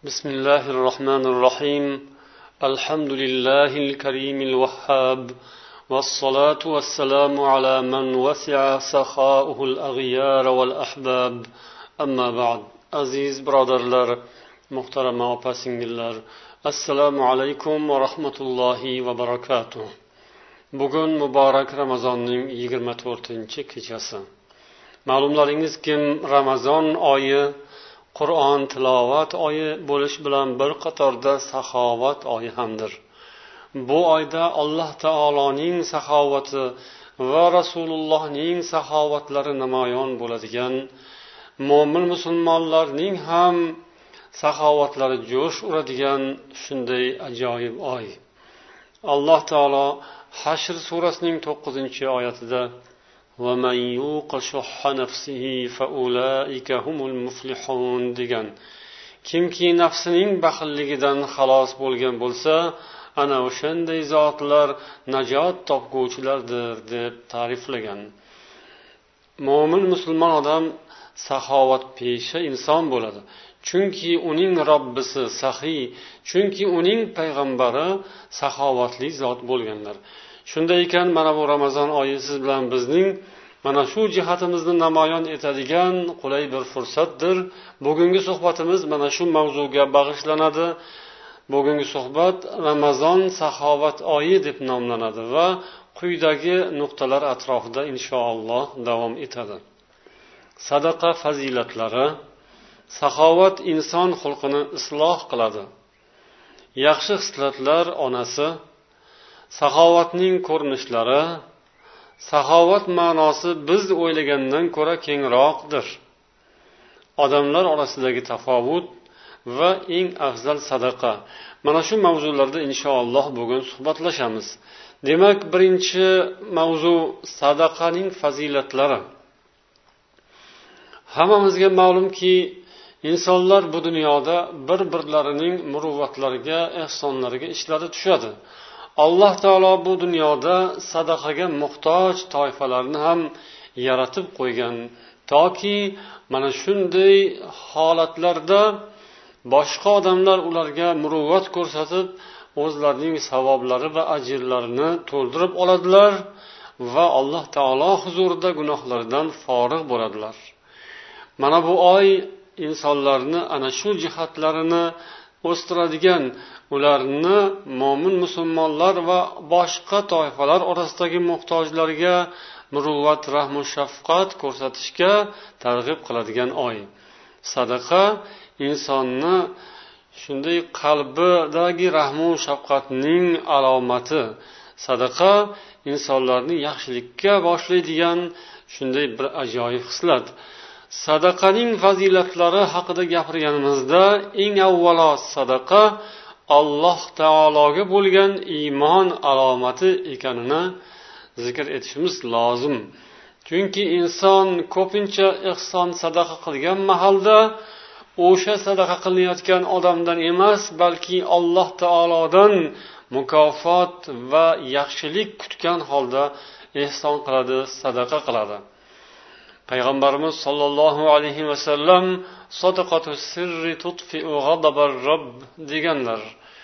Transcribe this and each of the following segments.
بسم الله الرحمن الرحيم الحمد لله الكريم الوهاب والصلاة والسلام على من وسع سخاؤه الأغيار والأحباب أما بعد عزيز برادرlar محترم opa-singillar assalomu alaykum va rahmatullohi va barakatuh. Bugun muborak Ramazonning 24-kechasi. Ma'lumlaringizki Ramazon oyi Qur'on tilovat oyi bo'lish bilan bir qatorda saxovat oyi hamdir. Bu oyda Alloh taoloning saxovati va Rasulullohning saxovatlari namoyon bo'ladigan, mo'min musulmonlarning ham saxovatlari jo'sh uradigan shunday ajoyib oy. Alloh taolo Hashr surasining 9-oyatida وَمَنْ يُوقَ شُحَّ نَفْسِهِ فَأُولَئِكَ هُمُ الْمُفْلِحُونَ degan. Kimki nafsining baxilligidan xalos bo'lgan bo'lsa, ana o'shanday zotlar najot topguvchilardir deb ta'riflagan. Mo'min musulmon odam saxovatpesha inson bo'ladi. Chunki uning Robbisi saxiy, chunki uning payg'ambari saxovatli zot bo'lganlar. Shunday ekan, mana bu Ramazon oyi siz bilan bizning mana shu jihatimizni namoyon etadigan qulay bir fursatdir. Bugungi suhbatimiz mana shu mavzuga bag'ishlanadi. Bugungi suhbat Ramazon saxovat oyi deb nomlanadi va quyidagi nuqtalar atrofida inshaalloh davom etadi. Sadaqa fazilatlari. Saxovat inson xulqini isloh qiladi. Yaxshi xislatlar onasi. Saxovatning ko'rinishlari. Saxovat ma'nosi biz o'ylagandan ko'ra kengroqdir. Odamlar orasidagi tafovut va eng afzal sadaqa. Mana shu mavzularda inshaalloh bugun suhbatlashamiz. Demak, birinchi mavzu sadaqaning fazilatlari. Hammamizga ma'lumki, insonlar bu dunyoda bir-birlarining muruvvatlariga, ehsonlariga ishlari tushadi. Alloh taolo bu dunyoda sadaqaga muhtoj toifalarni ham yaratib qo'ygan, toki mana shunday holatlarda boshqa odamlar ularga muruvvat ko'rsatib, o'zlarining savoblari va ajrlarini to'ldirib oladilar va Alloh taolo huzurida gunohlardan forig' bo'ladilar. Mana bu oy insonlarni ana shu jihatlarini o'stiradigan, ularni mo'min musulmonlar va boshqa toifalar orasidagi muhtojlarga muruvvat, rahmu shafqat ko'rsatishga targ'ib qiladigan oy. Sadaqa insonni shunday qalbidagi rahmu shafqatning alomati. Sadaqa insonlarni yaxshilikka boshlaydigan shunday bir ajoyib xislat. Sadaqaning fazilatlari haqida gapirganimizda eng avvalo sadaqa Alloh taologa bo'lgan iymon alomati ekanini zikr etishimiz lozim. Chunki inson ko'pincha ihson sadaqa qilgan mahalda o'sha sadaqa qilinayotgan odamdan emas, balki Alloh taolodan mukofot va yaxshilik kutgan holda ihson qiladi, sadaqa qiladi. Payg'ambarimiz sollallohu alayhi vasallam sadaqatu sirri tutfi'u g'adabar robb deganlar.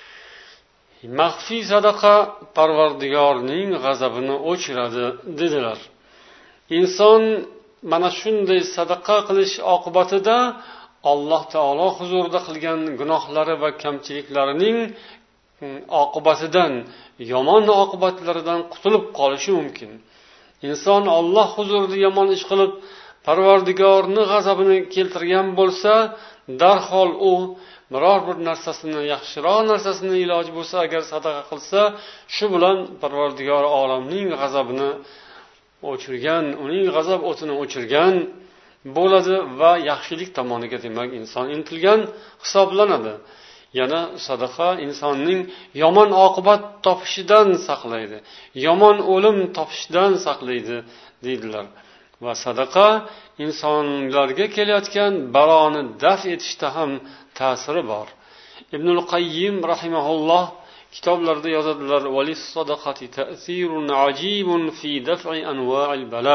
Maxfiy sadaqa Parvardigorning g'azabini o'chiradi dedilar. Inson mana shunday sadaqa qilish oqibatida Alloh taolo huzurida qilgan gunohlari va kamchiliklarining oqibatidan, yomon oqibatlaridan qutulib qolishi mumkin. Inson Alloh huzurida yomon ish qilib Parvardigorning g'azabini keltirgan bo'lsa, darhol u biror bir narsasini, yaxshiroq narsasini iloji bo'lsa agar sadaqa qilsa, shu bilan Parvardigor olamning g'azabini o'chirgan, uning g'azab o'tini o'chirgan bo'ladi va yaxshilik tomoniga demak inson intilgan hisoblanadi. Yana sadaqa insonning yomon oqibat topishidan saqlaydi, yomon o'lim topishidan saqlaydi deydilar. Va sadaqa insonlarga kelayotgan baloni daf etishda ham ta'siri bor. Ibnul Qayyim rahimahulloh kitoblarida yozadilar: "Valis sadaqati ta'sirun ajibun fi daf'i anwa'il bala."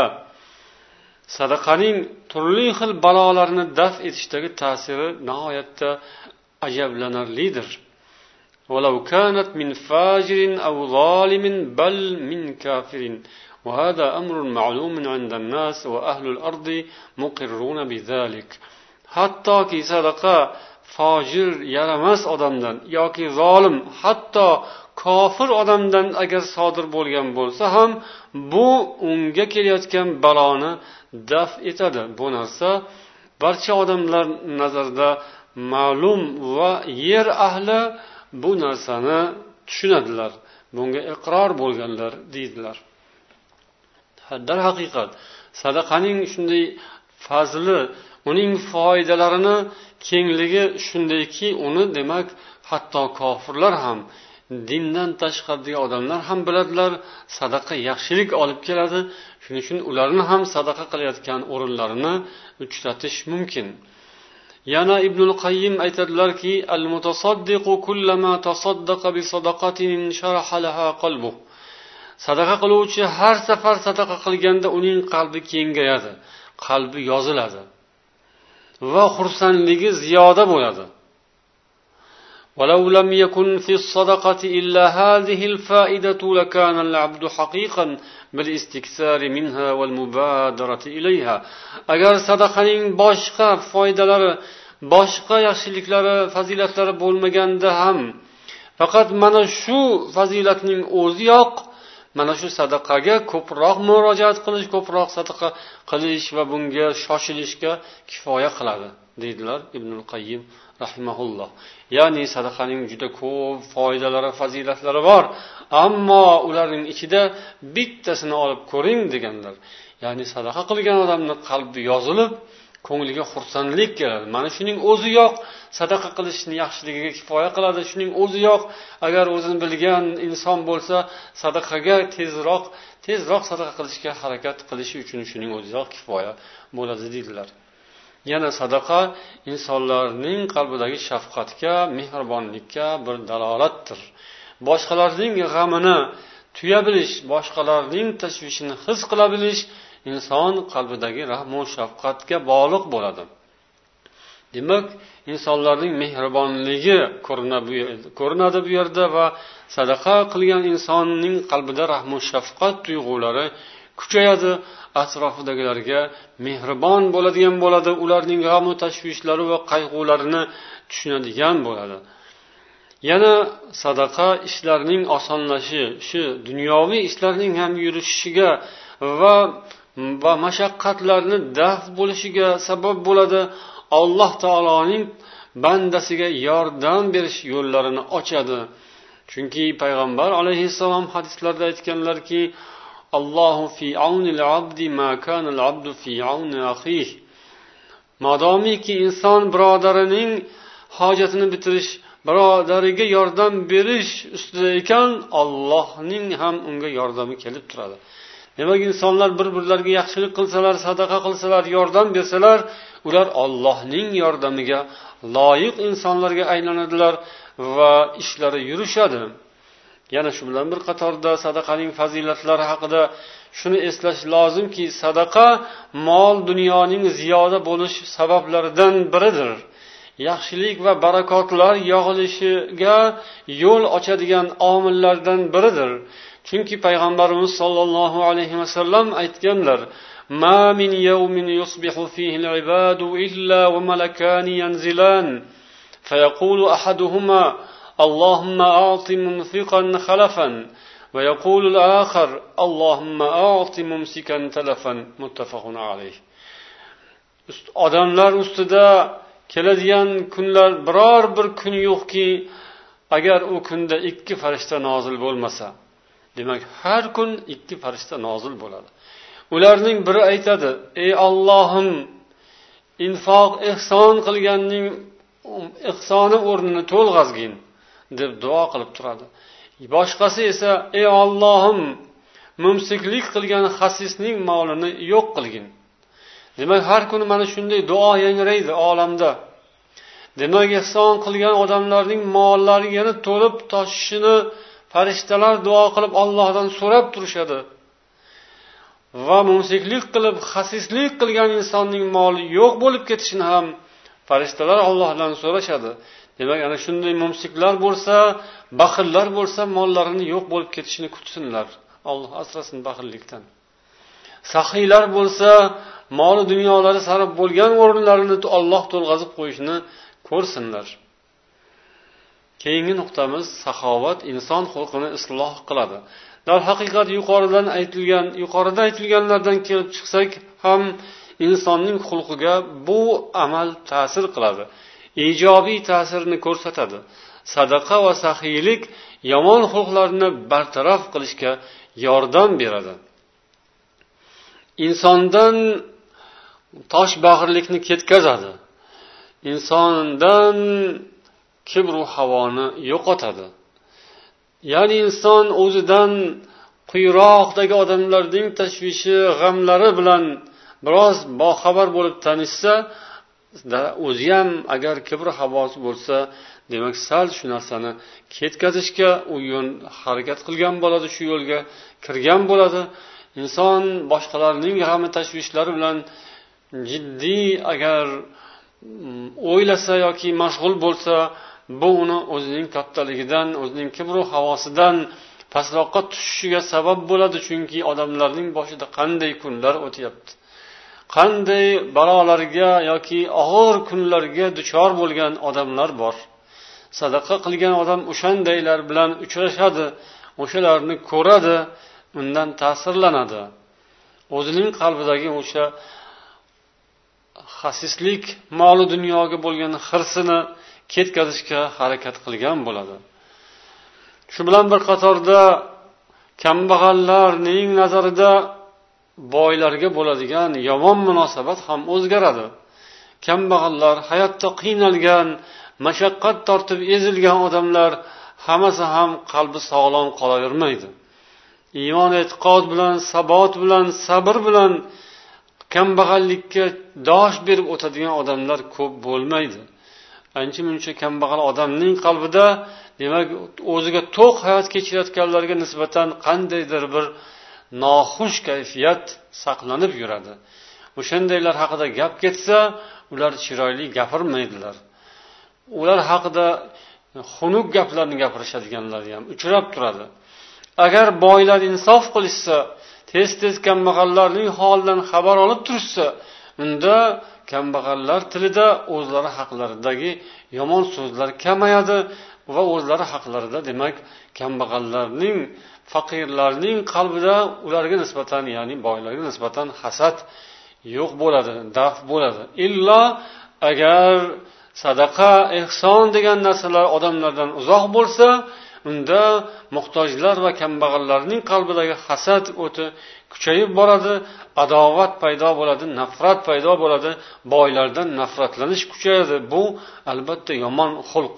Sadaqaning turli xil balolarni daf etishdagi ta'siri nihoyatda ajablanarlidir. ولو كانت من فاجر أو ظالم بل من كافر وهذا أمر معلوم عند الناس وأهل الأرض مقرون بذلك. hattoki sadaqa fojir yaramas odamdan yoki zolim, hatto kofir odamdan agar sodir bo'lgan bo'lsa ham bu unga kelayotgan baloni daf etadi. Bu narsa barcha odamlar nazarida ma'lum va yer ahli bu narsani tushunadilar, bunga iqror bo'lganlar deydilar. Darhaqiqat sadaqaning shunday fazli, uning foydalarini kengligi shundayki, uni demak hatto kofirlar ham, dindan tashqaridagi odamlar ham biladilar, sadaqa yaxshilik olib keladi. Shuning uchun ularni ham sadaqa qilayotgan o'rinlarini uchratish mumkin. Yana Ibnul Qayyim aytadilarki, al-mutasaddiqu kullama tasaddaqa bi sadaqatin sharaha laha qalbuh. Sadaqa qiluvchi har safar sadaqa qilganda uning qalbi kengayadi, qalbi yoziladi va xursandligi ziyoda bo'ladi. ولو لم يكن في الصدقة إلا هذه الفائدة لكان العبد حقيقا بالاستكثار منها والمبادرة إليها. agar sadaqaning boshqa foydalari, boshqa yaxshiliklari, fazilatlari bo'lmaganda ham faqat mana shu fazilatning o'ziyoq mana shu sadaqaga ko'proq murojaat qilish, ko'proq sadaqa qilish va bunga shoshilishga kifoya qiladi deydilar Ibnul Qayyim rahimahulloh. Ya'ni sadaqaning juda ko'p foydalari, fazilatlari bor, ammo ularning ichida bittasini olib ko'ring deganlar. Ya'ni sadaqa qilgan odamning qalbi yozilib, ko'ngliga xursandlik keladi. Mana shuning o'ziyoq sadaqa qilishning yaxshiligiga kifoya qiladi. Shuning o'ziyoq agar o'zini bilgan inson bo'lsa, sadaqaga tezroq sadaqa qilishga harakat qilishi uchun shuning o'ziyoq kifoya bo'ladi deydilar. Yana sadaqa insonlarning qalbidagi shafqatga, mehribonlikka bir dalolatdir. Boshqalarning g'amini tuya bilish, boshqalarning tashvishini his qila bilish inson qalbidagi rahm va shafqatga bog'liq bo'ladi. Demak, insonlarning mehribonligi ko'rinadi bu yerda va sadaqa qilgan insonning qalbida rahm va shafqat tuyg'ulari kuchayadi, atrofidagilarga mehribon bo'ladigan bo'ladi, ularning g'am va tashvishlari va qayg'ularini tushunadigan bo'ladi. Yana sadaqa ishlarning osonlashishi, dunyoviy ishlarning ham yurishiga va mashaqqatlarni daf bo'lishiga sabab bo'ladi. Alloh taoloning bandasiga yordam berish yo'llarini ochadi. Chunki payg'ambar alayhissalom hadislarda aytganlarki, Allohu fi aunil abdi ma kana al-abdu fi auni akhihi. Madomiki inson birodarining hojatini bitirish, birodariga yordam berish ustida ekan, Allohning ham unga yordami kelib turadi. Demak, insonlar bir-birlariga yaxshilik qilsalar, sadaqa qilsalar, yordam bersalar, ular Allohning yordamiga loyiq insonlarga aylanadilar va ishlari yurishadi. Yana shu bilan bir qatorda sadaqaning fazilatlari haqida shuni eslash lozimki, sadaqa mol dunyoning ziyoda bo'lish sabablaridan biridir. Yaxshilik va barakotlar yog'ilishiga yo'l ochadigan omillardan biridir. Chunki payg'ambarimiz sollallohu alayhi vasallam aytganlar: "Ma min yawmin yusbihu fihi al-ibadu illa wa malakani yanzilan, fayaqulu ahaduhuma Allahumma a'ti munfiqan khalafan va yaqulu al-akhar Allahumma a'ti mumsikan talafan." Muttafaqun alayh. Odamlar ustida keladigan kunlar biror bir kun yo'qki, agar u kunda ikki farishta nozil bo'lmasa. Demak, har kun ikki farishta nozil bo'ladi. Ularning biri aytadi: "Ey Allohim, infoq ihson qilganning ihsoni o'rnini to'lg'azgin" deb duo qilib turadi. Boshqasi esa: "Ey Allohim, mumsiklik qilgan xasisning molini yo'q qilgin." Demak, har kuni mana shunday duo yangraydi olamda. Demak, ihson qilgan odamlarning mollari yana to'lib toshishini farishtalar duo qilib Allohdan so'rab turishadi. Va mumsiklik qilib, xasislik qilgan insonning moli yo'q bo'lib ketishini ham Farishtalar Allohdan so'rashadi. Demak, ana shunday mumsiklar bo'lsa, baxillar bo'lsa, mollarini yo'q bo'lib ketishini kutsinlar. Alloh asrasin baxillikdan. Saxiylar bo'lsa, mol dunyolari sarf bo'lgan o'rinlarini Alloh to'lg'azib qo'yishini ko'rsinlar. Keyingi nuqtamiz saxovat inson xulqini isloh qiladi. Dar haqiqat yuqorida aytilganlardan kelib chiqsak ham insonning xulqiga bu amal ta'sir qiladi. Ijobiy ta'sirini ko'rsatadi. Sadaqa va saxiylik yomon xulqlarni bartaraf qilishga yordam beradi. Insondan toshbag'irlikni ketkazadi. Insondan kibr va havoni yo'qotadi. Ya'ni inson o'zidan quyiroqdagi odamlarning tashvishi, g'amlari bilan biroz boxabar bo'lib tanishsa, o'zi ham agar kibr havosi bo'lsa, demak sal shu narsani ketkazishga u yo'l harakat qilgan bo'ladi, shu yo'lga kirgan bo'ladi. Inson boshqalarning g'ami tashvishlari bilan jiddiy agar o'ylasa yoki mashg'ul bo'lsa, bu uni o'zining kattaligidan, o'zining kibr va havosidan pastroqqa tushishiga sabab bo'ladi. Chunki odamlarning boshida qanday kunlar o'tyapti, qanday balolarga yoki og'ir kunlarga duchor bo'lgan odamlar bor. Sadaqa qilgan odam o'shandaylar bilan uchrashadi, o'shalarni ko'radi, undan ta'sirlanadi. O'zining qalbidagi o'sha xasislik, mol dunyoga bo'lgan hirsini ketkazishga harakat qilgan bo'ladi. Shu bilan bir qatorda kambag'allarning nazarida boylarga bo'ladigan yomon munosabat ham o'zgaradi. Kambag'allar, hayotda qiynalgan, mashaqqat tortib ezilgan odamlar hammasi ham qalbi sog'lom qolavermaydi. Iymon, e'tiqod bilan, sabot bilan, sabr bilan kambag'allikka dosh berib o'tadigan odamlar ko'p bo'lmaydi. Ancha-muncha kambag'al odamning qalbida, demak, o'ziga to'q hayot kechirayotganlarga nisbatan qandaydir bir noxush kayfiyat saqlanib yuradi. O'shandaylar haqida gap ketsa, ular chiroyli gapirmaydilar. Ular haqida xunuk gaplarni gapirishadiganlar ham uchrab turadi. Agar boylar insof qilishsa, tez-tez kambag'allarning holidan xabar olib turishsa, unda kambag'allar tilida o'zlari haqlaridagi yomon so'zlar kamayadi va o'zlari haqlarida, demak, kambag'allarning, faqirlarning qalbida ularga nisbatan, ya'ni boylarga nisbatan hasad yo'q bo'ladi, daf bo'ladi. Illo agar sadaqa, ihson degan narsalar odamlardan uzoq bo'lsa, unda muhtojlar va kambag'allarning qalbidagi hasad o'ti kuchayib boradi, adovat paydo bo'ladi, nafrat paydo bo'ladi, boylardan nafratlanish kuchayadi. Bu albatta yomon xulq.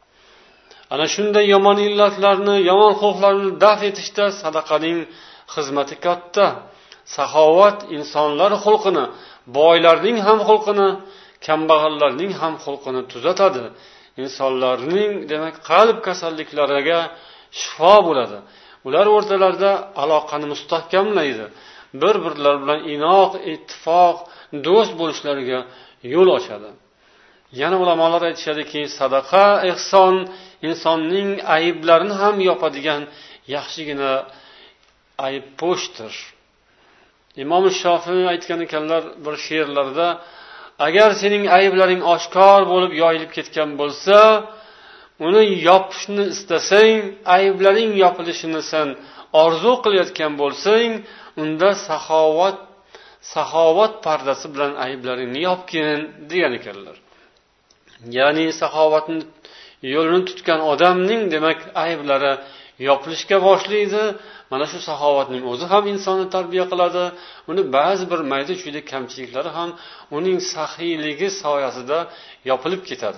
Ana shunday yomon illatlarni, yomon xulqlarni daf etishda sadaqaning xizmati katta. Saxovat insonlar xulqini, boylarning ham xulqini, kambag'allarning ham xulqini tuzatadi. Insonlarning, demak, qalb kasalliklariga shifo bo'ladi. Ular o'rtalarida aloqani mustahkamlaydi. Bir-birlari bilan inoq, ittifoq, do'st bo'lishlariga yo'l ochadi. Yana ulamolar aytishadiki, sadaqa, ihson insonning ayblarini ham yopadigan yaxshigina aybpo'shdir. Imom Shofiy aytgan ekanlar bir she'rlarida, agar sening ayblaring oshkor bo'lib yoyilib ketgan bo'lsa, uni yopishni istasang, ayblaring yopilishini sen orzu qilayotgan bo'lsang, unda saxovat pardasi bilan ayblaringni yopgin degan ekanlar. Ya'ni saxovatni yo'lini tutgan odamning, demak, ayblari yopilishga boshlaydi. Mana shu saxovatning o'zi ham insonni tarbiya qiladi. Uni ba'zi bir mayda-chuyda kamchiliklari ham uning saxiyligi soyasida yopilib ketadi.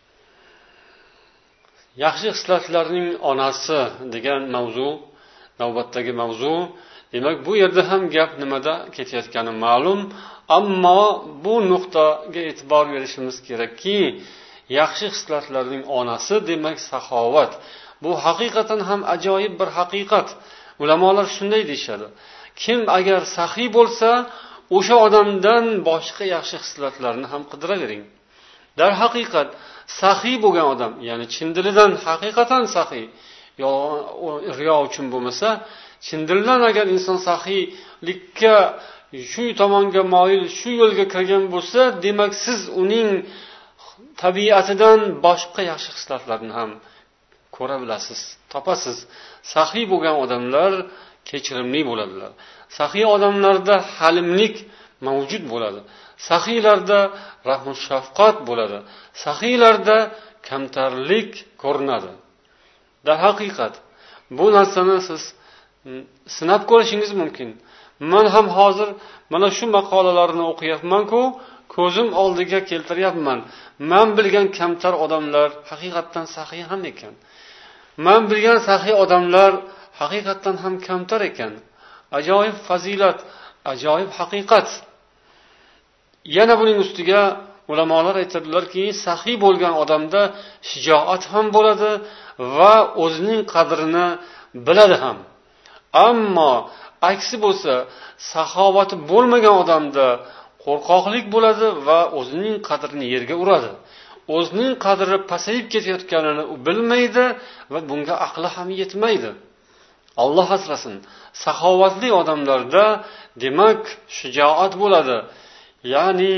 Yaxshi xislatlarning onasi degan mavzu, navbatdagi mavzu. Demak, bu yerda ham gap nimada ketayotgani ma'lum, ammo bu nuqtaga e'tibor berishimiz kerakki, yaxshi xislatlarning onasi demak saxovat. Bu haqiqatan ham ajoyib bir haqiqat. Ulamolar shunday deyshadi. Kim agar saxiy bo'lsa, o'sha odamdan boshqa yaxshi xislatlarni ham qidiravering. darhaqiqat saxiy bo'lgan odam, ya'ni chin dilidan haqiqatan saxiy, riyo uchun bo'lmasa, chin dilidan agar inson saxiylikka shu tomonga moyil, shu yo'lga kirgan bo'lsa, demak siz uning tabiatidan boshqa yaxshi hislatlarni ham ko'ra bilasiz, topasiz. Saxiy bo'lgan odamlar kechirimli bo'ladilar. Saxiy odamlarda halimlik mavjud bo'ladi. Saxiylarda rahmu shafqat bo'ladi. Saxiylarda kamtarlik ko'rinadi. Darhaqiqat bu narsani siz sinab ko'rishingiz mumkin. Men ham hozir mana shu maqolalarni o'qiyapman-ku, ko'zim oldiga keltiryapman. Men bilgan kamtar odamlar haqiqatan saxiy ham ekan. Men bilgan saxiy odamlar haqiqatan ham kamtar ekan. Ajoyib fazilat, ajoyib haqiqat. Yana buning ustiga ulamolar aytadilarki, saxiy bo'lgan odamda shijoat ham bo'ladi va o'zining qadrini biladi ham. Ammo aksi bo'lsa, saxovati bo'lmagan odamda qo'rqoqlik bo'ladi va o'zining qadrini yerga uradi. O'zining qadri pasayib ketayotganini u bilmaydi va bunga aqli ham yetmaydi. Alloh asrasin. Saxovatli odamlarda demak shijoat bo'ladi. Ya'ni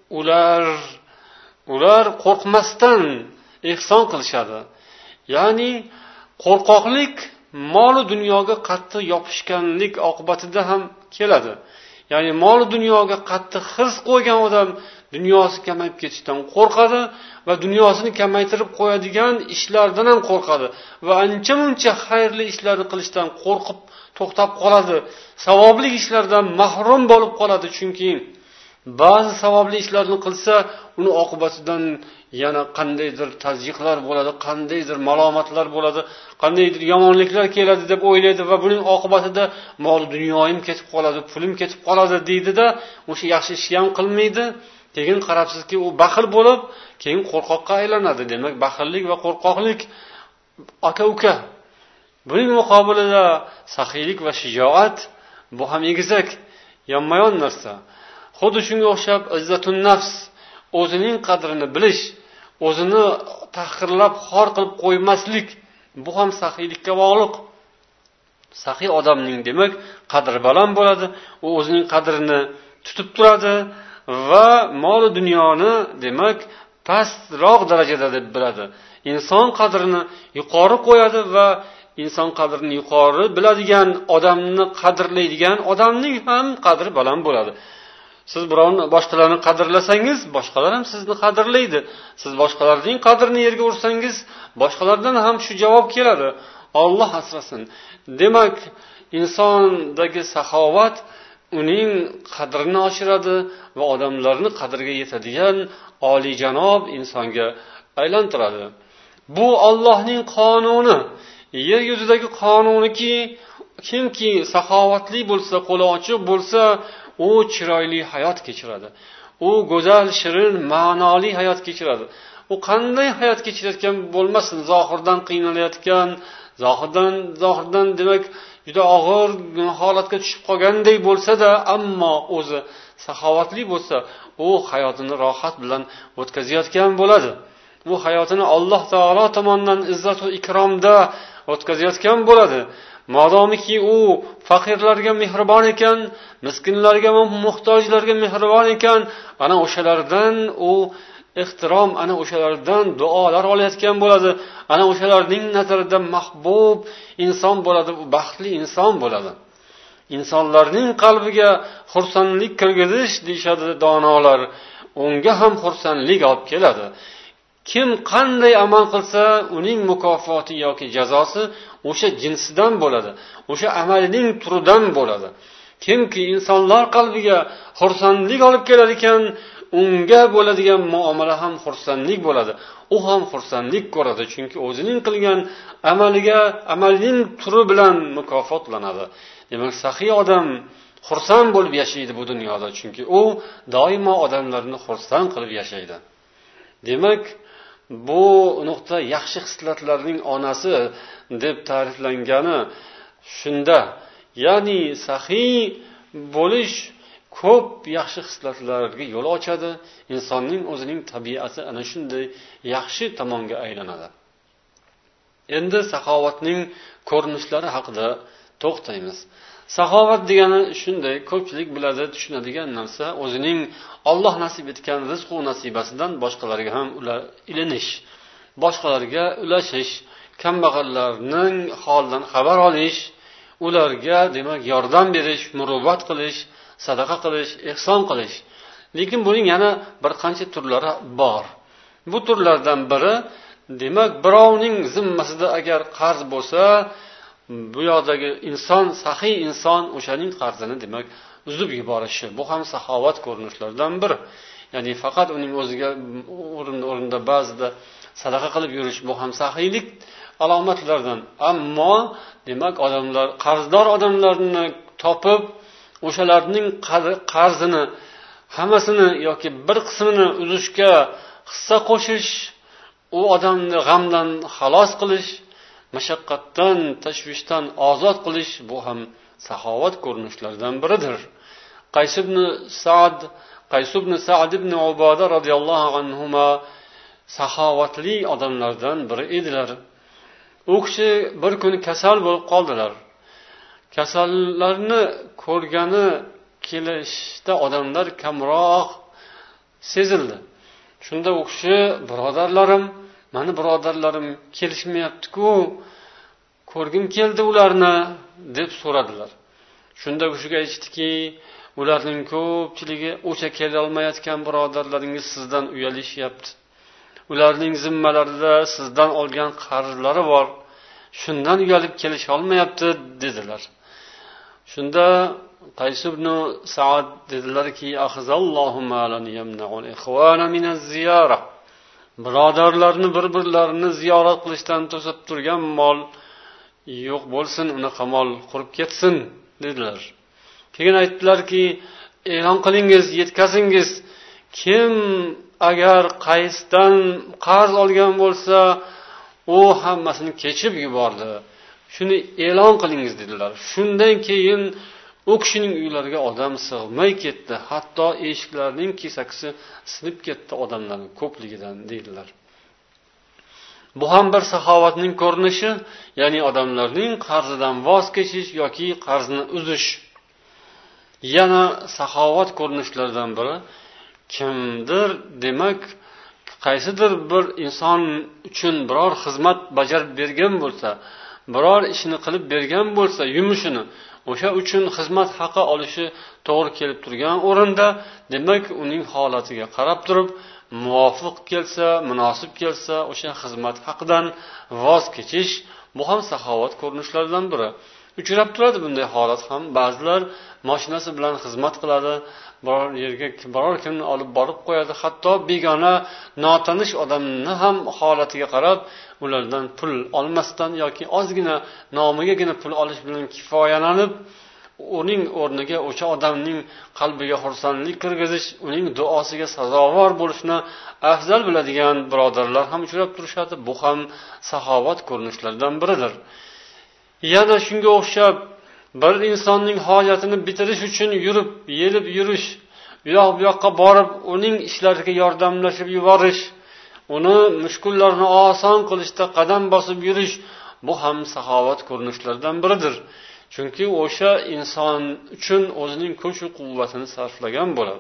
ular qo'rqmasdan ehson qilishadi. Ya'ni qo'rqoqlik mol dunyoga qattiq yopishganlik oqibatida ham keladi. Ya'ni mol dunyoga qattiq hirs qo'ygan odam dunyosi kamayib ketishidan qo'rqadi va dunyosini kamaytirib qo'yadigan ishlardan ham qo'rqadi va ancha-muncha xayrli ishlarni qilishdan qo'rqib to'xtab qoladi. Savobli ishlardan mahrum bo'lib qoladi, chunki ba'zi savobli ishlarni qilsa, uni oqibatidan yana qandaydir tazyiqlar bo'ladi, qandaydir malomatlar bo'ladi, qandaydir yomonliklar keladi deb o'ylaydi va buning oqibatida mol dunyoyim ketib qoladi, pulim ketib qoladi deydida, o'sha yaxshi ishni ham qilmaydi. Keyin qarabsizki, u baxil bo'lib, keyin qo'rqoqqa aylanadi. Demak, baxillik va qo'rqoqlik aka-uka. Buning muqobilida saxiylik va shijoat bu ham egizak, yonma-yon narsa. Xuddi shunga o'xshab izzatun nafs, o'zining qadrini bilish, o'zini tahqirlab xor qilib qo'ymaslik, bu ham saxiylikka bog'liq. Saxiy odamning demak qadri baland bo'ladi, u o'zining qadrini tutib turadi va mol dunyoni demak pastroq darajada deb biladi. Inson qadrini yuqori qo'yadi va inson qadrini yuqori biladigan odamni qadrlaydigan odamning ham qadri baland bo'ladi. Siz birovni boshqalarni qadrlasangiz, boshqalar ham sizni qadrlaydi. Siz boshqalarning qadrini yerga ursangiz, boshqalardan ham shu javob keladi. Alloh asrasin. Demak, insondagi saxovat uning qadrini oshiradi va odamlarni qadriga yetadigan oliyjanob insonga aylantiradi. Bu Allohning qonuni, yer yuzidagi qonuniki, kimki saxovatli bo'lsa, qo'li ochiq bo'lsa, u chiroyli hayot kechiradi. U go'zal, shirin, ma'noli hayot kechiradi. U qanday hayot kechirayotgan bo'lmasin, zohirdan qiynalayotgan, zohirdan demak juda og'ir holatga tushib qolganday bo'lsa-da, ammo o'zi saxovatli bo'lsa, u hayotini rohat bilan o'tkazayotgan bo'ladi. Bu hayotini Alloh taolo tomonidan izzat va ikromda o'tkazayotgan bo'ladi. Modomiki u faqirlarga mehribon ekan, miskinlarga va muhtojlarga mehribon ekan, ana o'shalardan u ehtirom, ana o'shalardan duolar olayotgan bo'ladi. Ana o'shalarning nazarida mahbub inson bo'ladi, u baxtli inson bo'ladi. Insonlarning qalbiga xursandlik kirgizish deyshadi donolar, unga ham xursandlik olib keladi. Kim qanday amal qilsa, uning mukofoti yoki jazosi o'sha jinsidan bo'ladi. O'sha amalining turidan bo'ladi. Kimki insonlar qalbiga xursandlik olib kelar ekan, unga bo'ladigan muomala ham xursandlik bo'ladi. U ham xursandlik ko'radi, chunki o'zining qilgan amalining turi bilan mukofotlanadi. Demak, saxiy odam xursand bo'lib yashaydi bu dunyoda, chunki u doimo odamlarni xursand qilib yashaydi. Demak, bu nuqta yaxshi xislatlarning onasi deb ta'riflangani shunda. Ya'ni saxiy bo'lish ko'p yaxshi xislatlarga yo'l ochadi. Insonning o'zining tabiati ana shunday yaxshi tomonga aylanadi. Endi saxovatning ko'rinishlari haqida to'xtaymiz. Saxovat degani shunday, ko'pchilik biladi, tushunadigan narsa o'zining Alloh nasib etgan rizq va nasibasidan boshqalarga ham ilinish, boshqalarga ulashish, kambag'allarning holidan xabar olish, ularga demak yordam berish, muruvvat qilish, sadaqa qilish, ehson qilish. Lekin buning yana bir qancha turlari bor. Bu turlardan biri demak birovning zimmasida agar qarz bo'lsa, bu yoqdagi inson, saxiy inson o'shaning qarzini demak uzib yuborishi. Bu ham saxovat ko'rinishlaridan biri. Ya'ni faqat uning o'ziga o'rinda ba'zida sadaqa qilib yurish, bu ham saxiylik alomatlaridan. Ammo demak odamlar qarzdor odamlarni topib, o'shalarning qarzini hammasini yoki bir qismini uzishga hissa qo'shish, u odamni g'amdan xalos qilish, mashaqqatdan, tashvishdan ozod qilish, bu ham saxovat ko'rinishlaridan biridir. Qays ibn Sa'd ibn Uboda radhiyallohu anhuma saxovatli odamlardan biri edilar. U kishi bir kun kasal bo'lib qoldilar. Kasallarni ko'rgani kelishda odamlar kamroq sezildi. Shunda u kishi, mani birodarlarim kelishmayapti-ku, ko'rgim keldi ularni deb so'radilar. Shunda u kishiga aytishdiki, ularning ko'pchiligi o'sha kela olmayotgan birodarlaringiz sizdan uyalishyapti. Ularning zimmalarida sizdan olgan qarzlari bor. Shundan uyalib kelisha olmayapti dedilar. Shunda Qays ibn Sa'd dedilarki, "Axzallohu malan yamna'ul ikhwana min az-ziyara." Birodarlarni bir-birlarini ziyorat qilishdan to'sib turgan mol yo'q bo'lsin, unaqa mol qurib ketsin dedilar. Keyin aytdilarki, e'lon qilingiz, yetkazingiz, kim agar Qaysdan qarz olgan bo'lsa, u hammasini kechib yubordi. Shuni e'lon qilingiz dedilar. Shundan keyin u kishining uylariga odam sig'may ketdi. Hatto eshiklarning kesakisi sinib ketdi odamlarning ko'pligidan dedilar. Bu ham bir saxovatning ko'rinishi, ya'ni odamlarning qarzidan voz kechish yoki qarzni uzish. Yana saxovat ko'rinishlaridan biri, kimdir demak qaysidir bir inson uchun biror xizmat bajarib bergan bo'lsa, biror ishni qilib bergan bo'lsa, yumushini o'sha uchun xizmat haqi olishi to'g'ri kelib turgan o'rinda, demak uning holatiga qarab turib, muvofiq kelsa, munosib kelsa, o'sha xizmat haqidan voz kechish, bu ham saxovat ko'rinishlaridan biri. Uchrab turadi bunday holat ham. Ba'zilar mashinasi bilan xizmat qiladi, biror yerga biror kimni olib borib qo'yadi, hatto begona notanish odamni ham holatiga qarab ulardan pul olmasdan yoki ozgina nomigagina pul olish bilan kifoyalanib, uning o'rniga o'sha odamning qalbiga xursandlik kirgizish, uning duosiga sazovor bo'lishni afzal biladigan birodarlar ham uchrab turishadi. Bu ham saxovat ko'rinishlaridan biridir. Yana shunga o'xshab bir insonning hojatini bitirish uchun yurib, yelib yurish, bu yoqqa borib uning ishlariga yordamlashib yuborish, uni mushkullarini oson qilishda qadam bosib yurish, bu ham saxovat ko'rinishlaridan biridir. Chunki o'sha inson uchun o'zining kuch-quvvatini sarflagan bo'ladi.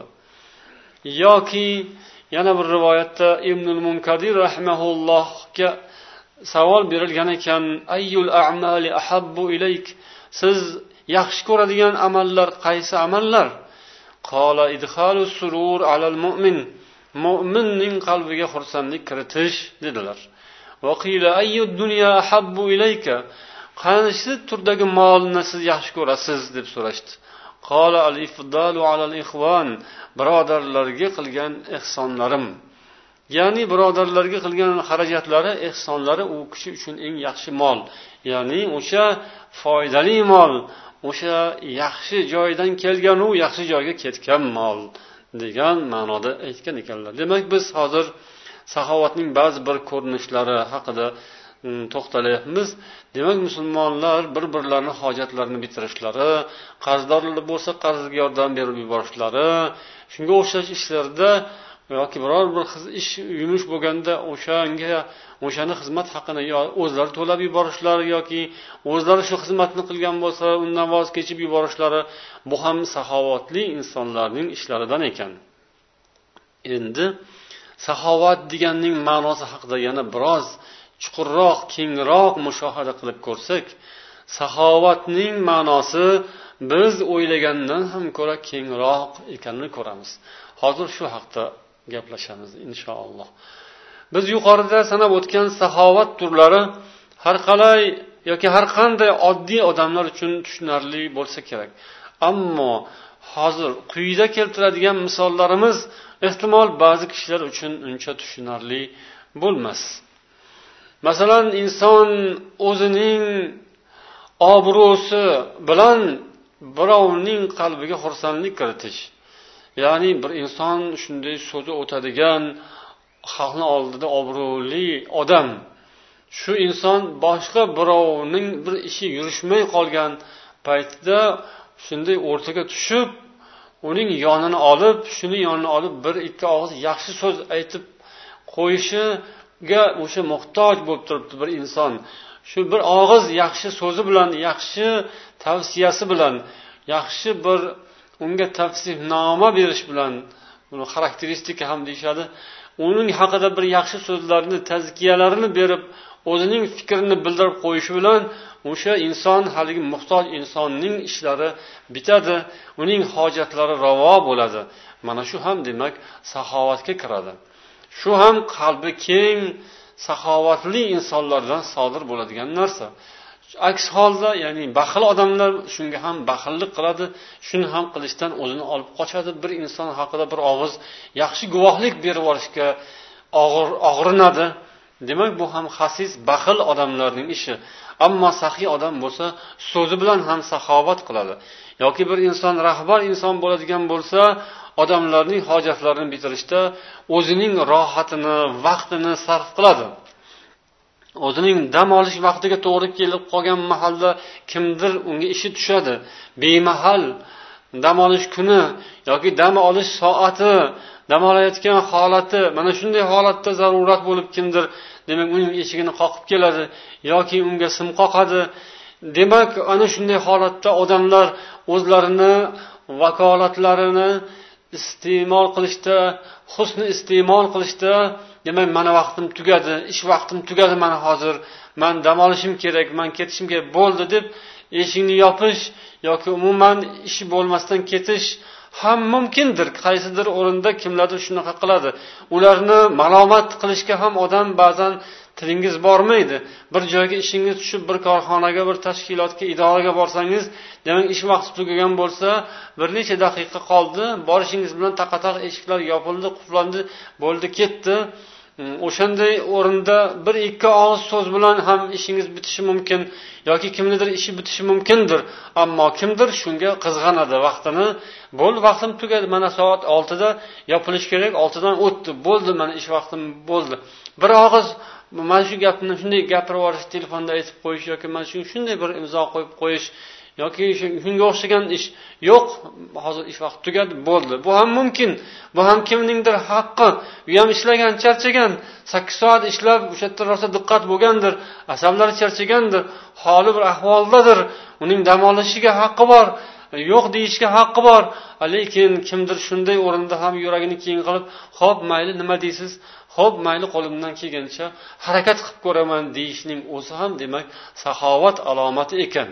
Yoki yana bir rivoyatda Ibnul Munkadir rahimahullohga savol berilgan ekan, ayyul a'mali ahabbu ilayk? Siz yaxshi ko'radigan amallar qaysi amallar? Qala idkhalu surur alal mu'min. Mu'minning qalbiga xursandlik kiritish dedilar. Va qila ayyud dunya ahabbu ilayka? Qaysi turdagi molni siz yaxshi ko'rasiz deb so'rashdi. Qala al-ifdalu alal ikhwan. Birodarlarga qilgan ehsonlarim. Ya'ni birodarlarga qilgan xarajatlari, ehsonlari u kishi uchun eng yaxshi mol. Ya'ni o'sha foydali mol, o'sha yaxshi joydan kelgan, u yaxshi joyga ketgan mol degan ma'noda aytgan ekanlar. Demak, biz hozir saxovatning ba'zi bir ko'rinishlari haqida to'xtalyapmiz. Demak, musulmonlar bir-birlarining hojatlarini bitirishlari, qarzdorlar bo'lsa qarzga yordam berib yuborishlari, shunga o'xshash ishlarda yoki biror bir ish yumush bo'lganda o'shani xizmat haqini yo o'zlari to'lab yuborishlari yoki o'zlari shu xizmatni qilgan bo'lsa undan voz kechib yuborishlari, bu ham saxovatli insonlarning ishlaridan ekan. Endi saxovat deganning ma'nosi haqida yana biroz chuqurroq, kengroq mushohada qilib ko'rsak, saxovatning ma'nosi biz o'ylagandan ham ko'ra kengroq ekanini ko'ramiz. Hozir shu haqda gaplashamiz inshaalloh. Biz yuqorida sanab o'tgan saxovat turlari har qalay yoki har qanday oddiy odamlar uchun tushunarli bo'lsa kerak. Ammo hozir quyida keltiradigan misollarimiz ehtimol ba'zi kishilar uchun uncha tushunarli bo'lmas. Masalan, inson o'zining obro'si bilan birovning qalbiga xursandlik kiritish. Ya'ni bir inson shunday so'zi o'tadigan, xalqni oldida obro'li odam. Shu inson boshqa birovning bir ishi yurishmay qolgan paytida shunday o'rtaga tushib, uning yonini olib bir ikki og'iz yaxshi so'z aytib qo'yishiga o'sha muhtoj bo'lib turibdi bir inson. Shu bir og'iz yaxshi so'zi bilan, yaxshi tavsiyasi bilan, yaxshi bir unga tavsifnoma berish bilan, buni xarakteristika ham deyshadi. Uning haqida bir yaxshi so'zlarni, tazkiyalarini berib, o'zining fikrini bildirib qo'yishi bilan o'sha inson, haligi muhtoj insonning ishlari bitadi, uning hojatlari ravo bo'ladi. Mana shu ham demak saxovatga kiradi. Shu ham qalbi keng, saxovatli insonlardan sodir bo'ladigan narsa. Aks holda, ya'ni baxil odamlar shunga ham baxillik qiladi, shuni ham qilishdan o'zini olib qochadi. Bir inson haqida bir og'iz yaxshi guvohlik berib olishga og'rinadi. Demak, bu ham xasis, baxil odamlarning ishi. Ammo saxiy odam bo'lsa, so'zi bilan ham saxovat qiladi. Yoki bir inson rahbar inson bo'ladigan bo'lsa, odamlarning hojatlarini bitirishda o'zining rohatini, vaqtini sarf qiladi. O'zining dam olish vaqtiga to'g'ri kelib qolgan mahalda kimdir unga ishi tushadi. Bemahal dam olish kuni yoki dam olish soati, dam olayotgan holati, mana shunday holatda zarurat bo'lib kimdir, demak uning eshigini qoqib keladi yoki unga sim qoqadi. Demak, ana shunday holatda odamlar o'zlarini vakolatlarini iste'mol qilishda, husni iste'mol qilishda, demak, mana vaqtim tugadi, ish vaqtim tugadi, mana hozir men dam olishim kerak, men ketishim kerak bo'ldi deb eshikni yopish yoki umuman ishi bo'lmasdan ketish ham mumkindir. Qaysidir o'rinda kimlardir shunaqa qiladi. Ularni malomat qilishga ham odam ba'zan tilingiz bormaydi. Bir joyga ishingiz tushib, bir korxonaga, bir tashkilotga, idoraga borsangiz, demak ish vaqti tugagan bo'lsa, bir necha daqiqa qoldi, borishingiz bilan taqataq eshiklar yopildi, qulflandi, bo'ldi, ketdi. O'shanday o'rinda bir ikki og'iz so'z bilan ham ishingiz bitishi mumkin yoki kimnidir ishi bitishi mumkindir. Ammo kimdir shunga qizg'anadi vaqtini. Bo'ldi, vaqtim tugadi, mana soat 6da yopilish kerak, 6dan o'tdi, bo'ldi, mana ish vaqtim bo'ldi. Bir og'iz mana shu gapni shunday gapirib olish, telefonda aytib qo'yish yoki mana shunday bir imzo qo'yib qo'yish yoki shunga o'xshagan ish yo'q, hozir ish vaqti tugadi, bo'ldi. Bu ham mumkin. Bu ham kimningdir haqqi. U ham ishlagan, charchagan, 8 soat ishlab, o'sha yerda rosa diqqat bo'lgandir, asablari charchagandir, holi bir ahvoldadir. Uning dam olishiga haqqi bor, yo'q deyishga haqqi bor. Lekin kimdir shunday o'rinda ham yuragini keng qilib, "Xo'p, mayli, nima deysiz? Xo'p, mayli, qo'limdan kelgancha harakat qilib ko'raman" deyishning o'zi ham demak saxovat alomati ekan.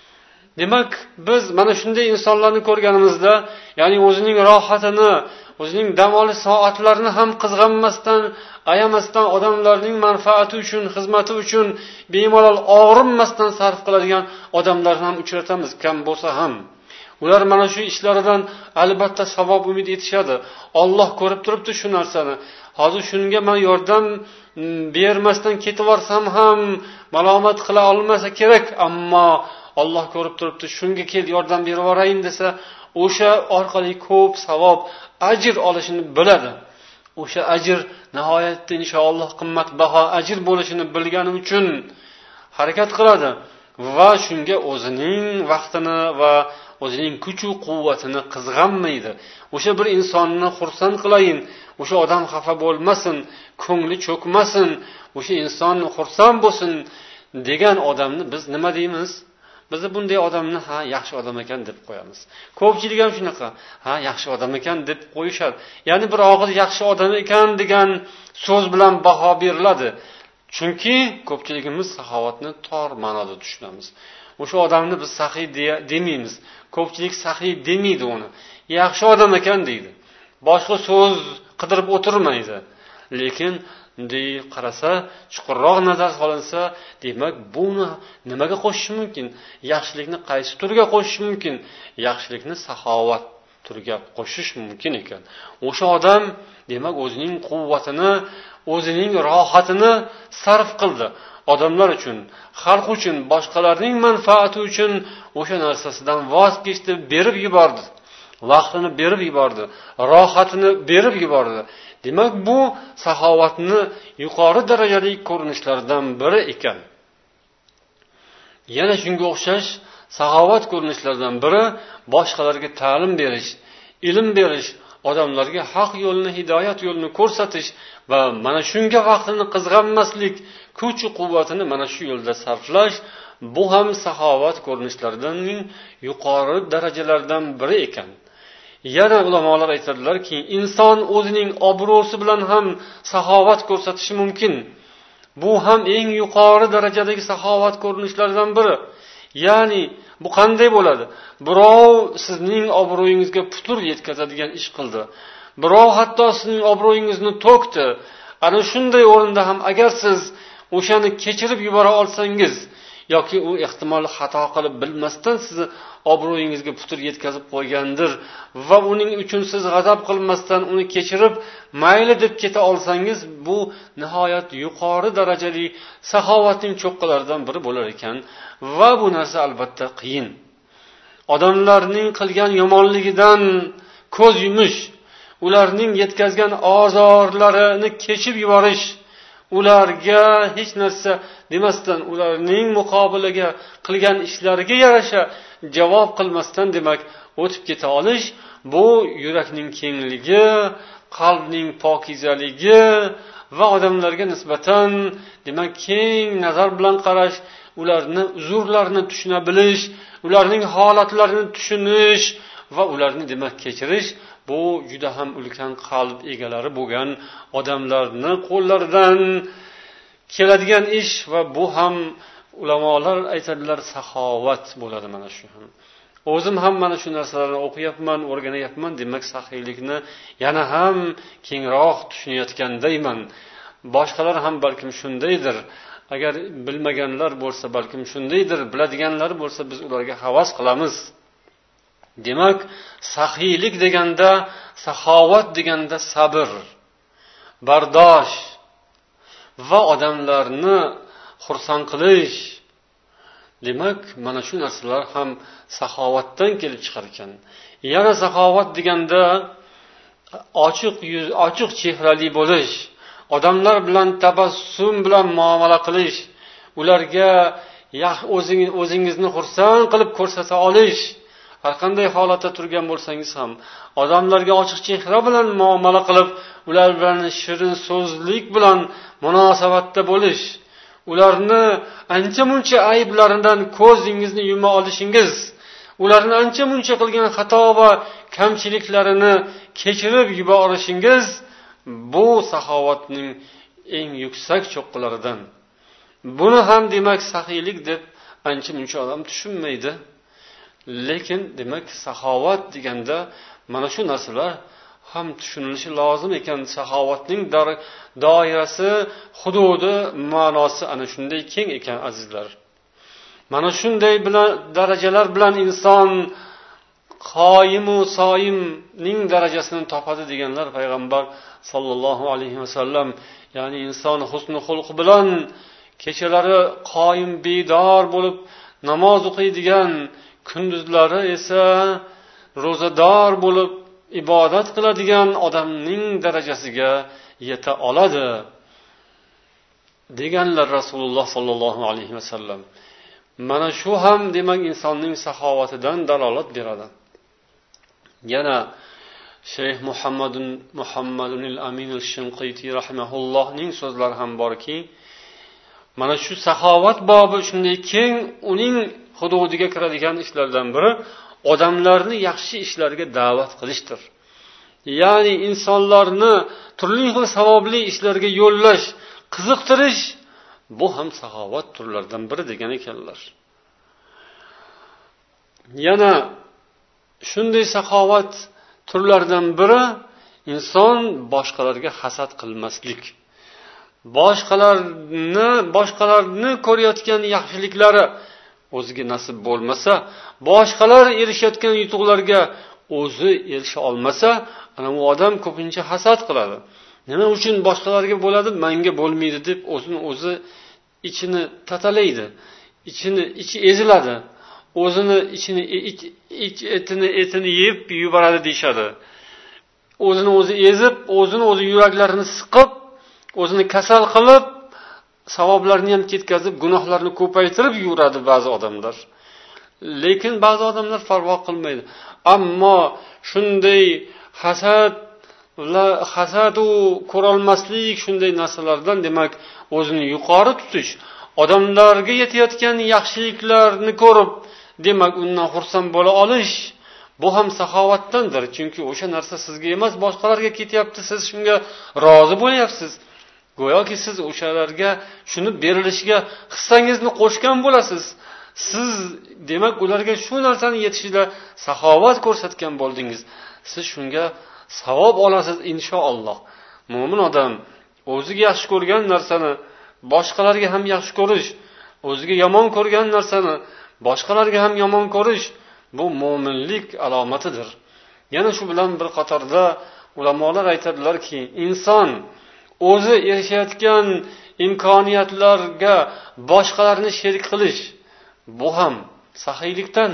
Demak, biz mana shunday insonlarni ko'rganimizda, ya'ni o'zining rohatini, o'zining dam olish soatlarini ham qizg'anmasdan, ayamasdan odamlarning manfaati uchun, xizmati uchun bemalol og'rinmasdan sarf qiladigan odamlarni ham uchratamiz, kam bo'lsa ham. Ular mana shu ishlaridan albatta savob umid etishadi. Alloh ko'rib turibdi shu narsani. Hozir shunga men yordam bermasdan ketib borsam ham malomat qila olmasa kerak, ammo Alloh ko'rib turibdi, shunga kel yordam berib yuborayin desa, o'sha orqali ko'p savob, ajr olishini biladi. O'sha ajr nihoyatda inshaalloh qimmatbaho ajr bo'lishini bilgani uchun harakat qiladi va shunga o'zining vaqtini va o'zining kuchu quvvatini qizg'anmaydi. O'sha bir insonni xursand qilayin, o'sha odam xafa bo'lmasin, ko'ngli cho'kmasin, o'sha inson xursand bo'lsin degan odamni biz nima deymiz? Biz bunday odamni yaxshi odam ekan deb qo'yamiz. Ko'pchilik ham shunaqa, yaxshi odam ekan deb qo'yishadi. Ya'ni bir og'iz yaxshi odam ekan degan so'z bilan baho beriladi. Chunki ko'pchiligimiz saxovatni tor ma'noda tushunamiz. O'sha odamni biz saxiy demaymiz. Ko'pchilik saxiy demaydi uni. Yaxshi odam ekan deydi. Boshqa so'z qidirib o'tirmaydi. Lekin bunday qarasa, chuqurroq nazar solinsa, demak buni nimaga qo'shish mumkin? Yaxshilikni qaysi turga qo'shish mumkin? Yaxshilikni saxovat turga qo'shish mumkin ekan. O'sha odam demak o'zining quvvatini, o'zining rohatini sarf qildi. Odamlar uchun, xalq uchun, boshqalarning manfaati uchun o'sha narsasidan voz kechdi, berib yubordi. Vaqtini berib yubordi, rohatini berib yubordi. Demak bu saxovatni yuqori darajali ko'rinishlaridan biri ekan. Yana shunga o'xshash saxovat ko'rinishlaridan biri boshqalarga ta'lim berish, ilm berish, odamlarga haq yo'lni, hidoyat yo'lini ko'rsatish va mana shunga vaqtini qizg'anmaslik, kuch-quvvatini mana shu yo'lda sarflash, bu ham saxovat ko'rinishlaridan yuqori darajalardan biri ekan. Yana ulamolar aytadilarki, inson o'zining obro'si bilan ham saxovat ko'rsatishi mumkin. Bu ham eng yuqori darajadagi saxovat ko'rinishlaridan biri. Ya'ni bu qanday bo'ladi? Birov sizning obro'yingizga putur yetkazadigan ish qildi. Birov hatto sizning obro'yingizni to'kdi. Ana shunday o'rinda ham agar siz o'shani kechirib yubora olsangiz yoki u ehtimol xato qilib bilmasdan sizni obro'yingizga putur yetkazib qo'ygandir va uning uchun siz g'azab qilmasdan uni kechirib mayli deb keta olsangiz, bu nihoyat yuqori darajali saxovatning cho'qqilaridan biri bo'lar ekan va bu narsa albatta qiyin. Odamlarning qilgan yomonligidan ko'z yumish, ularning yetkazgan ozorlarini kechib yuborish, ularga hech narsa demasdan, ularning muqobilaga qilgan ishlariga yarasha javob qilmasdan demak o'tib keta olish, bu yurakning kengligi, qalbning pokizaligi va odamlarga nisbatan demak keng nazar bilan qarash, ularni uzrlarini tushuna bilish, ularning holatlarini tushunish va ularni demak kechirish, bu juda ham ulkan qalb egalari bo'lgan odamlarni qo'llaridan keladigan ish va bu ham ulamolar aytadilar saxovat bo'ladi. Mana shu ham o'zim ham mana shu narsalarni o'qiyapman, o'rganayapman, demak saxiylikni yana ham kengroq tushunayotgandayman. Boshqalar ham balkim shundaydir. Agar bilmaganlar bo'lsa balkim shundaydir, biladiganlar bo'lsa biz ularga havas qilamiz. Demak, saxiylik deganda, saxovat deganda sabr, bardosh va odamlarni xursand qilish. Demak, mana shu narsalar ham saxovatdan kelib chiqar ekan. Yana saxovat deganda ochiq yuz, ochiq chehrali bo'lish, odamlar bilan tabassum bilan muomala qilish, ularga o'zingizni xursand qilib ko'rsata olish. Har qanday holatda turgan bo'lsangiz ham odamlarga ochiq chehra bilan muomala qilib, ular bilan shirin so'zlik bilan munosabatda bo'lish, ularni ancha-muncha ayblaridan ko'zingizni yuma olishingiz, ularni ancha-muncha qilgan xato va kamchiliklarini kechirib yuborishingiz, bu saxovatning eng yuksak cho'qqilaridan. Buni ham demak saxiylik deb ancha-muncha odam tushunmaydi. Lekin demak saxovat deganda mana shu narsalar ham tushunilishi lozim ekan. Saxovatning doirasi, hududi, ma'nosi ana shunday keng ekan azizlar. Mana shunday darajalar bilan inson qoyimu soyimning darajasini topadi deganlar payg'ambar sollallohu alayhi vasallam. Ya'ni inson husnul xulq bilan kechalari qoyim bedor bo'lib namoz o'qiydigan, kunduzlari esa ro'zador bo'lib ibodat qiladigan odamning darajasiga yeta oladi deganlar Rasululloh sollallohu alayhi vasallam. Mana shu ham demak insonning saxovatidan dalolat beradi. Yana Shayx Muhammadun al-Amin al-Shinqiti rahimahullohning so'zlari ham borki, mana shu saxovat bobi shunday keng, uning hududiga kiradigan ishlardan biri odamlarni yaxshi ishlarga da'vat qilishdir. Ya'ni insonlarni turli xil savobli ishlarga yo'llash, qiziqtirish, bu ham saxovat turlaridan biri degan ekanlar. Yana shunday saxovat turlaridan biri inson boshqalarga hasad qilmaslik. Boshqalarni ko'rayotgan yaxshiliklari o'ziga nasib bo'lmasa, boshqalar erishayotgan yutuqlarga o'zi erisha olmasa, ana u odam ko'pincha hasad qiladi. Nima uchun boshqalarga bo'ladi, menga bo'lmaydi deb o'zi ichini tatalaydi. Ichi eziladi. O'zini etini yeb yuboradi deyshadi. O'zini o'zi ezib, o'zi yuraklarini siqib, o'zini kasal qilib, savoblarni ham ketkazib, gunohlarni ko'paytirib yuradi ba'zi odamlar. Lekin ba'zi odamlar parvo qilmaydi. Ammo shunday hasadu ko'rolmaslik, shunday narsalardan demak o'zini yuqori tutish, odamlarga yetayotgan yaxshiliklarni ko'rib, demak undan xursand bo'la olish, bu ham saxovatdandir. Chunki o'sha narsa sizga emas, boshqalarga ketyapti, siz shunga rozi bo'lyapsiz. Go'yoki siz o'shalarga shuni berilishiga hissangizni qo'shgan bo'lasiz. Siz demak ularga shu narsani yetishida saxovat ko'rsatgan bo'ldingiz. Siz shunga savob olasiz inshaalloh. Mo'min odam o'ziga yaxshi ko'rgan narsani boshqalarga ham yaxshi ko'rish, o'ziga yomon ko'rgan narsani boshqalarga ham yomon ko'rish, bu mo'minlik alomatidir. Yana shu bilan bir qatorda ulamolar aytadilarki, inson o'zi erishayotgan imkoniyatlarga boshqalarni sherik qilish, bu ham saxiylikdan.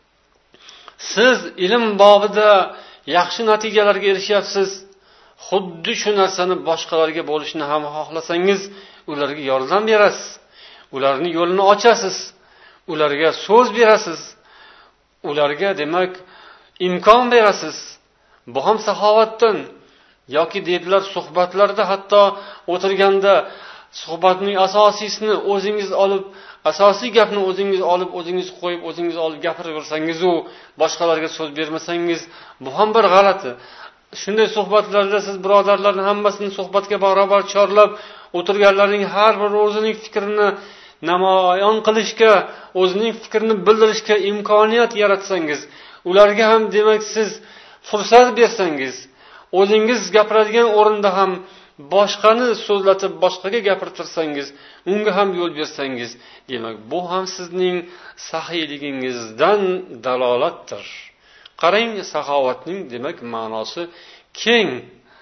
Siz ilm bobida yaxshi natijalarga erishyapsiz. Xuddi shu narsani boshqalarga bo'lishni ham xohlasangiz, ularga yordam berasiz. Ularni yo'lini ochasiz. Ularga so'z berasiz. Ularga demak imkon berasiz. Bu ham saxovatdan. Yoki deydilar suhbatlarda hatto o'tirganda suhbatning asosiysini o'zingiz olib, asosiy gapni o'zingiz olib, o'zingiz qo'yib, o'zingiz olib gapiraversangiz, u boshqalarga so'z bermasangiz, bu ham bir g'alati. Shunday suhbatlarda siz birodarlarning hammasini suhbatga barobar chorlab, o'tirganlarning har biri o'zining fikrini namoyon qilishga, o'zining fikrini bildirishga imkoniyat yaratsangiz, ularga ham demak siz fursat bersangiz, o'zingiz gapiradigan o'rinda ham boshqani so'zlatib, boshqaga gapirtirsangiz, unga ham yo'l bersangiz, demak bu ham sizning saxiyligingizdan dalolatdir. Qarang, saxovatning demak ma'nosi keng.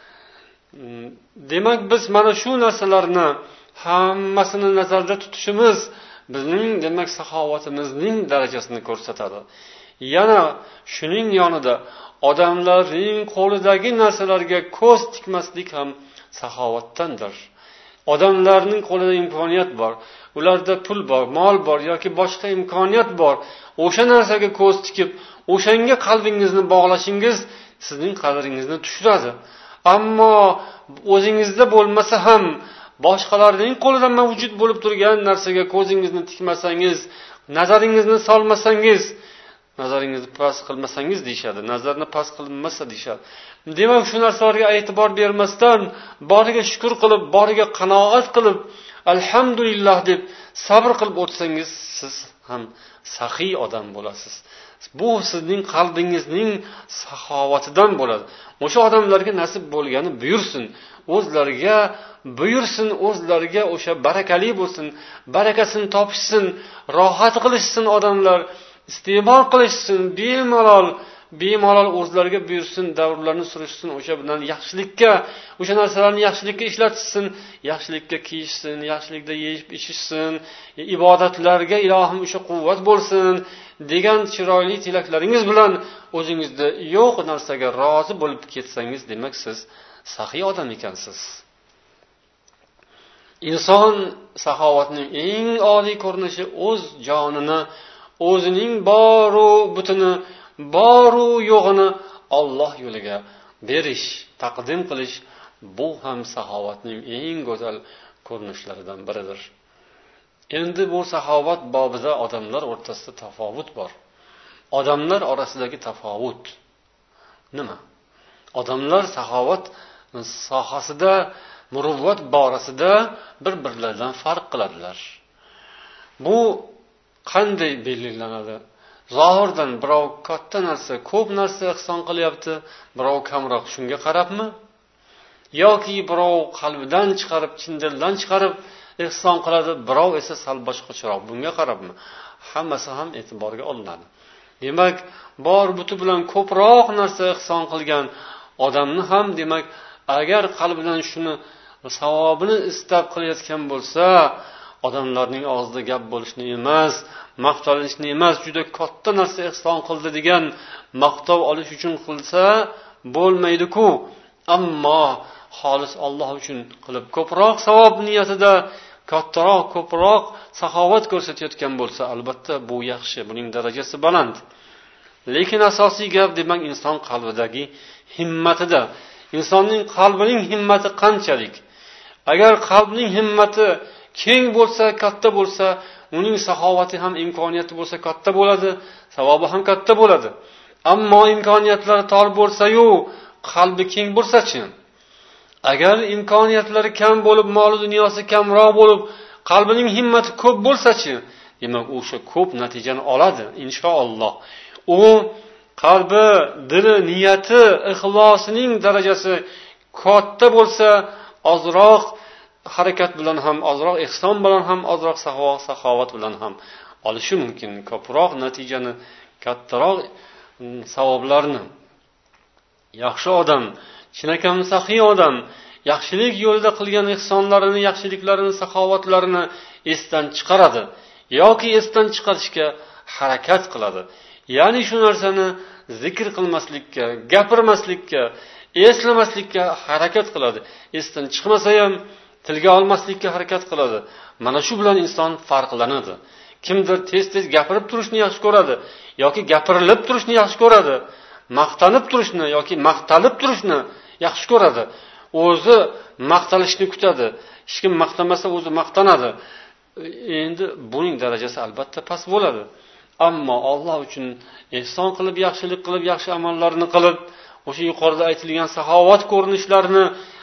Demak biz mana shu narsalarni hammasini nazarda tutishimiz bizning demak saxovatimizning darajasini ko'rsatadi. Yana shuning yonida odamlarning qo'lidagi narsalarga ko'z tikmaslik ham saxovatdandir. Odamlarning qo'lida imkoniyat bor, ularda pul bor, mol bor yoki boshqa imkoniyat bor. O'sha narsaga ko'z tikib, o'shanga qalbingizni bog'lashingiz sizning qadringizni tushiradi. Ammo o'zingizda bo'lmasa ham boshqalarning qo'lida mavjud bo'lib turgan narsaga ko'zingizni tikmasangiz, nazaringizni solmasangiz, nazaringizni past qilmasangiz deyshadi. Nazarni past qilinmasa deyshadi. Demak, shu narsalarga e'tibor bermasdan, boriga shukr qilib, boriga qanoat qilib, alhamdulillah deb sabr qilib o'tsangiz, siz ham saxiy odam bo'lasiz. Bu sizning qalbingizning saxovatidan bo'ladi. O'sha odamlarga nasib bo'lgani buyursin, o'zlariga buyursin, o'zlariga o'sha barakali bo'lsin, barakasini topishsin, rohat qilishsin odamlar, iste'mol qilishsin, bemalol o'zlariga buyursin, davrlarni surishsin, o'sha bilan yaxshilikka, o'sha narsalarni yaxshilikka ishlatishsin, yaxshilikka kiyishsin, yaxshilikda yeyib ichishsin, ibodatlarga ilohim o'sha quvvat bo'lsin degan chiroyli tilaklaringiz bilan o'zingizda yo'q narsaga rozi bo'lib ketsangiz, demak siz saxiy odam ekansiz. inson saxovatning eng oliy ko'rinishi o'z jonini, o'zining boru butini, boru yo'g'ini Alloh yo'liga berish, taqdim qilish, bu ham saxovatning eng go'zal ko'rinishlaridan biridir. Endi bu saxovat bobida odamlar o'rtasida tafovut bor. Odamlar orasidagi tafovut nima? Odamlar saxovat sohasida, muruvvat borasida bir-birlaridan farq qiladilar. Bu qanday belgilanadi? Zohirdan birov katta narsa, ko'p narsa ihson qilyapti, birov kamroq, shunga qarabmi? Yoki birov qalbidan chiqarib, chin dildan chiqarib ihson qiladi, birov esa sal boshqacharoq, bunga qarabmi? Hammasi ham e'tiborga olinadi. Demak, bor buti bilan ko'proq narsa ihson qilgan odamni ham, demak, agar qalbidan shuni savobini istab qilayotgan bo'lsa, odamlarning og'zida gap bo'lishni emas, maqtalishni emas, juda katta narsa ihson qildi degan maqtov olish uchun qilsa bo'lmaydi-ku. Ammo xolis Alloh uchun qilib ko'proq savob niyatida kattaroq, ko'proq saxovat ko'rsatayotgan bo'lsa, albatta bu yaxshi, buning darajasi baland. Lekin asosiy gap, demak, inson qalbidagi himmatida. Insonning qalbining himmati qanchalik? Agar qalbning himmati keng bo'lsa, katta bo'lsa, uning saxovati ham, imkoniyati bo'lsa katta bo'ladi, savobi ham katta bo'ladi. Ammo imkoniyatlari tor bo'lsa-yu, qalbi keng bo'lsa-chi? Agar imkoniyatlari kam bo'lib, mol dunyosi kamroq bo'lib, qalbining himmati ko'p bo'lsa-chi? Demak, o'sha ko'p natijani oladi, inshaalloh. U qalbi, dili, niyati, ixlosining darajasi katta bo'lsa, ozroq harakat bilan ham, ozroq ihson bilan ham, ozroq saxovat bilan ham olishi mumkin. Ko'proq natijani, kattaroq savoblarni. Yaxshi odam, chinakam saxiy odam, yaxshilik yo'lida qilgan ihsonlarini, yaxshiliklarini, saxovatlarini esdan chiqaradi yoki esdan chiqarishga harakat qiladi. Ya'ni shu narsani zikr qilmaslikka, gapirmaslikka, eslamaslikka harakat qiladi. Esdan chiqmasa ham tilga olmaslikka harakat qiladi. Mana shu bilan inson farqlanadi. Kimdir tez-tez gapirib turishni yaxshi ko'radi yoki gapirilib turishni yaxshi ko'radi. Maqtanib turishni yoki maqtalib turishni yaxshi ko'radi. O'zi maqtalishni kutadi. Hech kim maqtamasa o'zi maqtanadi. Endi buning darajasi albatta past bo'ladi. Ammo Alloh uchun ihson qilib, yaxshilik qilib, yaxshi amallarni qilib, o'sha yuqorida aytilgan saxovat ko'rinishlarini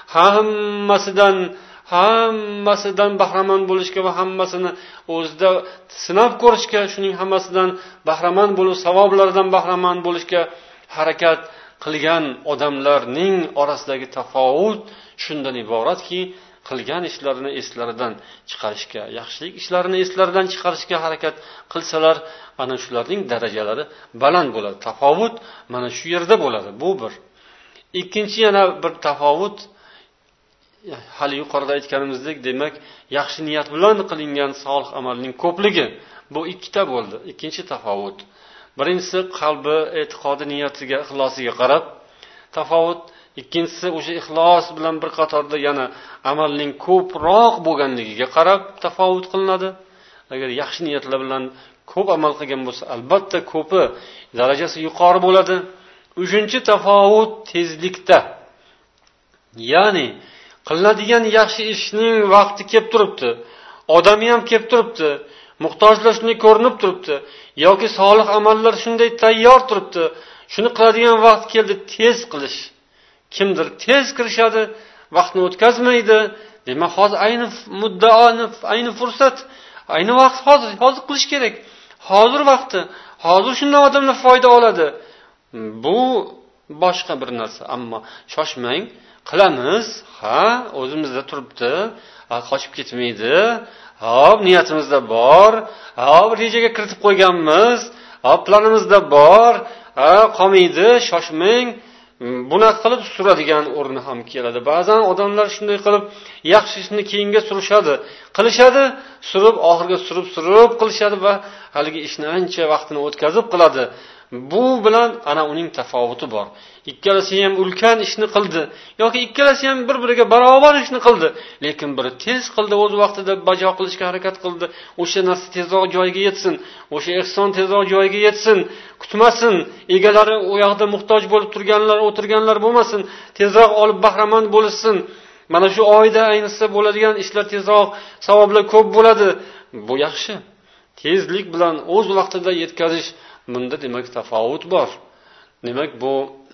hammasidan bahramand bo'lishga va hammasini o'zida sinab ko'rishga, shuning hammasidan bahramand bo'lib, savoblaridan bahramand bo'lishga harakat qilgan odamlarning orasidagi tafovut shundan iboratki, qilgan ishlarini eslaridan chiqarishga, yaxshilik ishlarini eslaridan chiqarishga harakat qilsalar, ana shularning darajalari baland bo'ladi. Tafovut mana shu yerda bo'ladi. Bu bir. Ikkinchi yana bir tafovut, hali yuqorida aytganimizdek, demak, yaxshi niyat bilan qilingan solih amalning ko'pligi. Bu ikkita bo'ldi. Ikkinchi tafovut. Birinchisi qalbi, e'tiqodi, niyatiga, ixlosiga qarab tafovut. Ikkinchisi o'sha ixlos bilan bir qatorda yana amalning ko'proq bo'lganligiga qarab tafovut qilinadi. Agar yaxshi niyatlar bilan ko'p amal qilgan bo'lsa, albatta ko'pi darajasi yuqori bo'ladi. Uchinchi tafovut tezlikda. Ya'ni qilinadigan yaxshi ishning vaqti kelib turibdi. Odami ham kelib turibdi. Muhtojlar shunday ko'rinib turibdi. Yoki solih amallar shunday tayyor turibdi. Shuni qiladigan vaqt keldi, tez qilish. Kimdir tez kirishadi, vaqtni o'tkazmaydi. Demak, hozir ayni muddaoni, ayni fursat, ayni vaqt hozir qilish kerak. Hozir vaqti, hozir shundan odamlar foyda oladi. Bu boshqa bir narsa. Ammo shoshmang, qilamiz, o'zimizda turibdi, qochib ketmaydi. Hop, niyatimizda bor, hop, rejaga kiritib qo'yganmiz, hop, planimizda bor, qolmaydi, shoshmang. Bunaqa qilib suradigan o'rni ham keladi. Ba'zan odamlar shunday qilib yaxshi ishni keyinga surishadi, qilishadi, surib oxirga surib qilishadi va haligi ishni ancha vaqtini o'tkazib qiladi. Bu bilan ana uning tafovuti bor. Ikkalasi ham ulkan ishni qildi yoki ikkalasi ham bir-biriga barobar ishni qildi, lekin biri tez qildi, o'z vaqtida bajo qilishga harakat qildi. O'sha narsa tezroq joyiga yetsin, o'sha ehson tezroq joyiga yetsin, kutmasin, egalari u yoqda muhtoj bo'lib o'tirganlar bo'lmasin, tezroq olib bahramand bo'lsin. Mana shu oyda ayniqsa bo'ladigan ishlar tezroq, savoblar ko'p bo'ladi. Bu yaxshi. Tezlik bilan o'z vaqtida yetkazish, bunda demak tafovut bor. Demak bu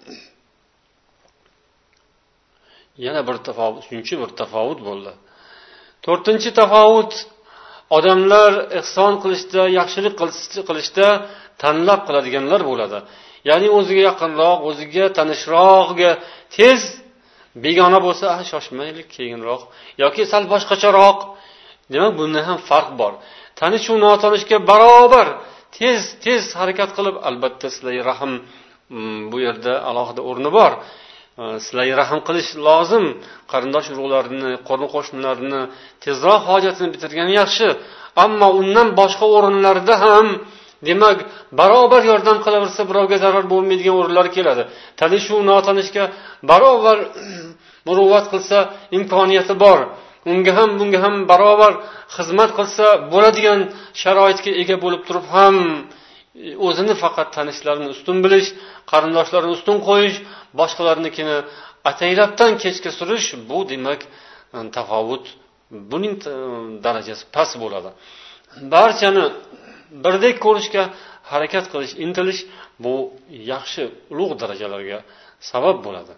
yana bir tafovut, uchinchi bir tafovut bo'ldi. To'rtinchi tafovut, odamlar ihson qilishda, yaxshilik qilishda tanlab qiladiganlar bo'ladi. Ya'ni o'ziga yaqinroq, o'ziga tanishroqga tez begona bo'lsa, shoshmaylik, keyinroq yoki sal boshqacharoq. Demak, bunda ham farq bor. Tanish va notanishga barobar tez harakat qilib, albatta silay rahim bu yerda alohida o'rni bor. Silay rahim qilish lozim. Qarindosh urug'larni, qo'shnilarni tezroq hojatini bitirgan yaxshi. Ammo undan boshqa o'rinlarda ham demak, barobar yordam qilaversa, birovga zarar bo'lmaydigan o'rinlar keladi. Tanish va notanishga barobar muruvvat qilsa, imkoniyati bor. Unga ham bunga ham barobar xizmat qilsa bo'ladigan sharoitga ega bo'lib turib ham o'zini faqat tanishlarini ustun bilish, qarindoshlarini ustun qo'yish, boshqalarnikini ataylabdan kechga surish, bu demak tafovut. Buning darajasi past bo'ladi. Barchani birdek ko'rishga harakat qilish, intilish, bu yaxshi, ulug' darajalarga sabab bo'ladi.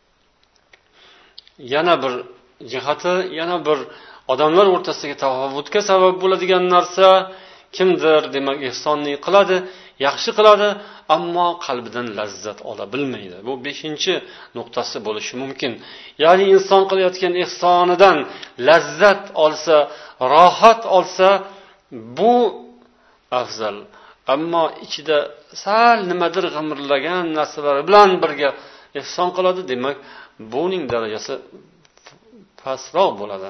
Yana bir jihati, yana bir odamlar o'rtasidagi tafovutga sabab bo'ladigan narsa, kimdir demak ihsonni qiladi, yaxshi qiladi, ammo qalbidan lazzat ola bilmaydi. Bu 5-nuqtasi bo'lishi mumkin. Ya'ni inson qilayotgan ihsonidan lazzat olsa, rohat olsa, bu afzal. Ammo ichida sal nimadir g'imirlagan narsalar bilan birga ihson qiladi, demak, buning darajasi pastroq bo'ladi.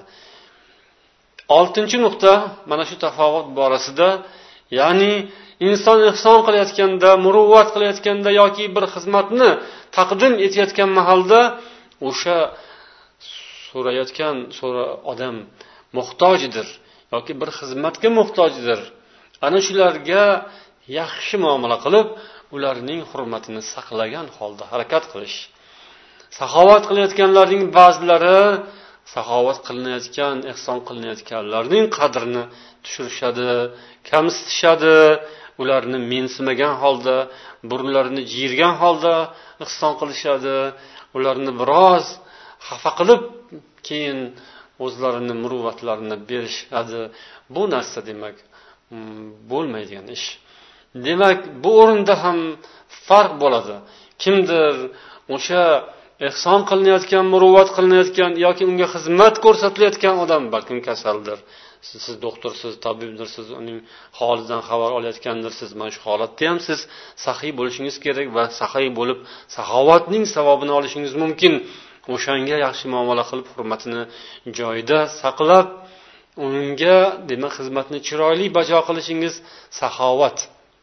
6-nuqta mana shu tafovut borasida, ya'ni inson ihson qilayotganda, muruvvat qilayotganda yoki bir xizmatni taqdim etayotgan mahalda o'sha so'rayotgan odam muhtojdir yoki bir xizmatga muhtojdir. Ana shularga yaxshi muomala qilib, ularning hurmatini saqlagan holda harakat qilish. Saxovat qilayotganlarning ba'zilari saxovat qilinayotgan, ihson qilinayotganlarning qadrini tushirishadi, kamsitishadi, ularni mensimagan holda, burunlarini jiyirgan holda ihson qilishadi, ularni biroz xafa qilib keyin o'zlarini muruvvatlarini berishadi. Bu narsa demak bo'lmaydigan ish. Demak, bu o'rinda ham farq bo'ladi. Kimdir o'sha ihson qilinayotgan, muruvvat qilinayotgan yoki unga xizmat ko'rsatilayotgan odam balkim kasaldir. Siz doktorsiz, tabibdirsiz, uning holidan xabar olayotgandirsiz. Mana shu holatda ham siz saxiy bo'lishingiz kerak va saxiy bo'lib, saxovatning savobini olishingiz mumkin. O'shanga yaxshi muomala qilib, hurmatini joyida saqlab, unga demak xizmatni chiroyli bajo qilishingiz saxovat.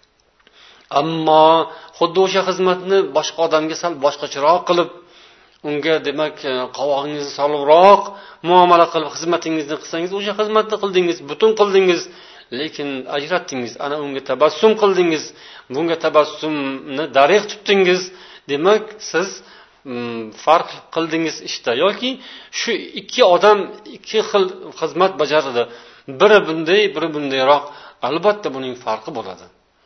Ammo xuddi o'sha xizmatni boshqa odamga sal boshqacharoq qilib, unga demak qovog'ingizni solibroq muomala qilib xizmatingizni qilsangiz, o'sha xizmatni qildingiz, butun qildingiz, lekin ajratdingiz, ana unga tabassum qildingiz, bunga tabassumni dariq tutdingiz, demak siz farq qildingiz ishda. Yoki shu ikki odam ikki xil xizmat bajardi, biri bunday, biri bundayroq, albatta buning farqi bo'ladi.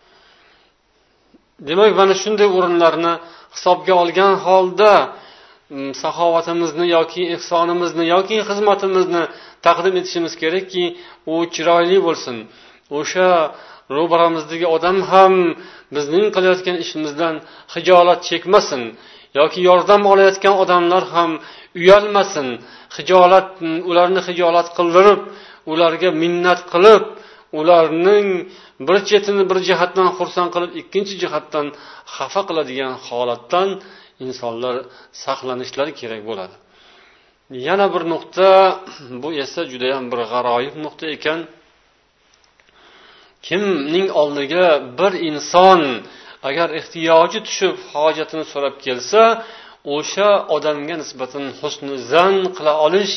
Demak, mana shunday o'rinlarni hisobga olgan holda saxovatimizni yoki ihsonimizni yoki xizmatimizni taqdim etishimiz kerakki, u chiroyli bo'lsin. O'sha ro'baramizdagi odam ham bizning qilayotgan ishimizdan xijolat chekmasin yoki yordam olayotgan odamlar ham uyalmasin. Ularni xijolat qildirib, ularga minnat qilib, ularning bir chetini bir jihatdan xursand qilib, ikkinchi jihatdan xafa qiladigan holatdan insonlar saqlanishlari kerak bo'ladi. Yana bir nuqta, bu esa juda ham bir g'aroyib nuqta ekan. Kimning oldiga bir inson agar ehtiyoji tushib hojatini so'rab kelsa, o'sha odamga nisbatan husni zan qila olish.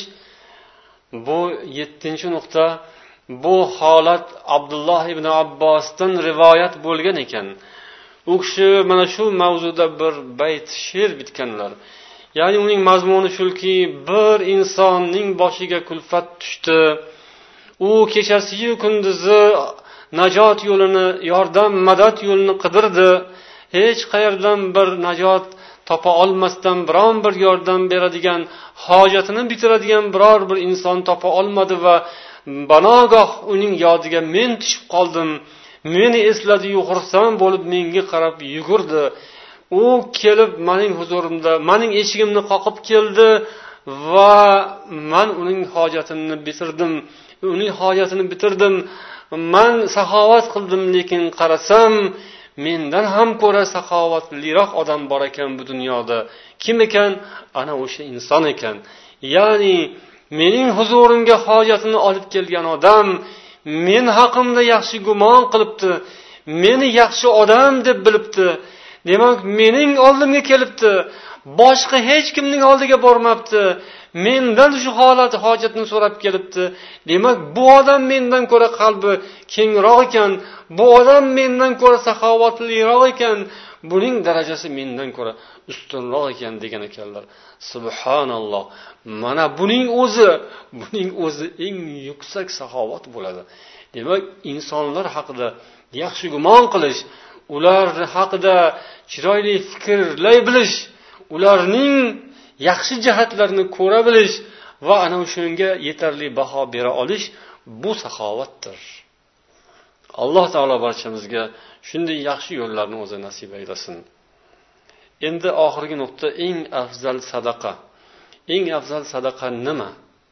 Bu 7-nuqta. Bu holat Abdulloh ibn Abbosdan rivoyat bo'lgan ekan. U kishi mana shu mavzuda bir bayt she'r bitganlar. Ya'ni uning mazmuni shuki, bir insonning boshiga kulfat tushdi. U kechasi-yu kunduzi najot yo'lini, yordam, madad yo'lini qidirdi. Hech qayerdan bir najot topa olmasdan biron bir yordam beradigan, hojatini bitiradigan biror bir inson topa olmadi va banogoh uning yodiga men tushib qoldim. Meni esladi-yu xursand bo'lib menga qarab yugurdi. U kelib mening huzurimda, mening eshigimni qoqib keldi va men uning hojatini bitirdim. Uning hojatini bitirdim. Men saxovat qildim, lekin qarasam mendan ham ko'ra saxovatliroq odam bor ekan bu dunyoda. Kim ekan? Ana o'sha inson ekan. Ya'ni mening huzurimga hojatini olib kelgan odam men haqimda yaxshi gumon qilibdi. Meni yaxshi odam deb bilibdi. Demak, mening oldimga kelibdi. Boshqa hech kimning oldiga bormabdi. Mendan shu holat hojatini so'rab kelibdi. Demak, bu odam mendan ko'ra qalbi kengroq ekan. Bu odam mendan ko'ra saxovatliroq ekan. Buning darajasi mendan ko'ra ustunroq ekan degan ekanlar. Subhanalloh. Mana buning o'zi eng yuksak saxovat bo'ladi. Demak, insonlar haqida yaxshi gumon qilish, ular haqida chiroyli fikrlay bilish, ularning yaxshi jihatlarini ko'ra bilish va ana o'shanga yetarli baho bera olish bu saxovatdir. Alloh taolo barchamizga shunday yaxshi yo'llarni o'zi nasib aylasin. Endi oxirgi nuqta, eng afzal sadaqa. Eng afzal sadaqa nima?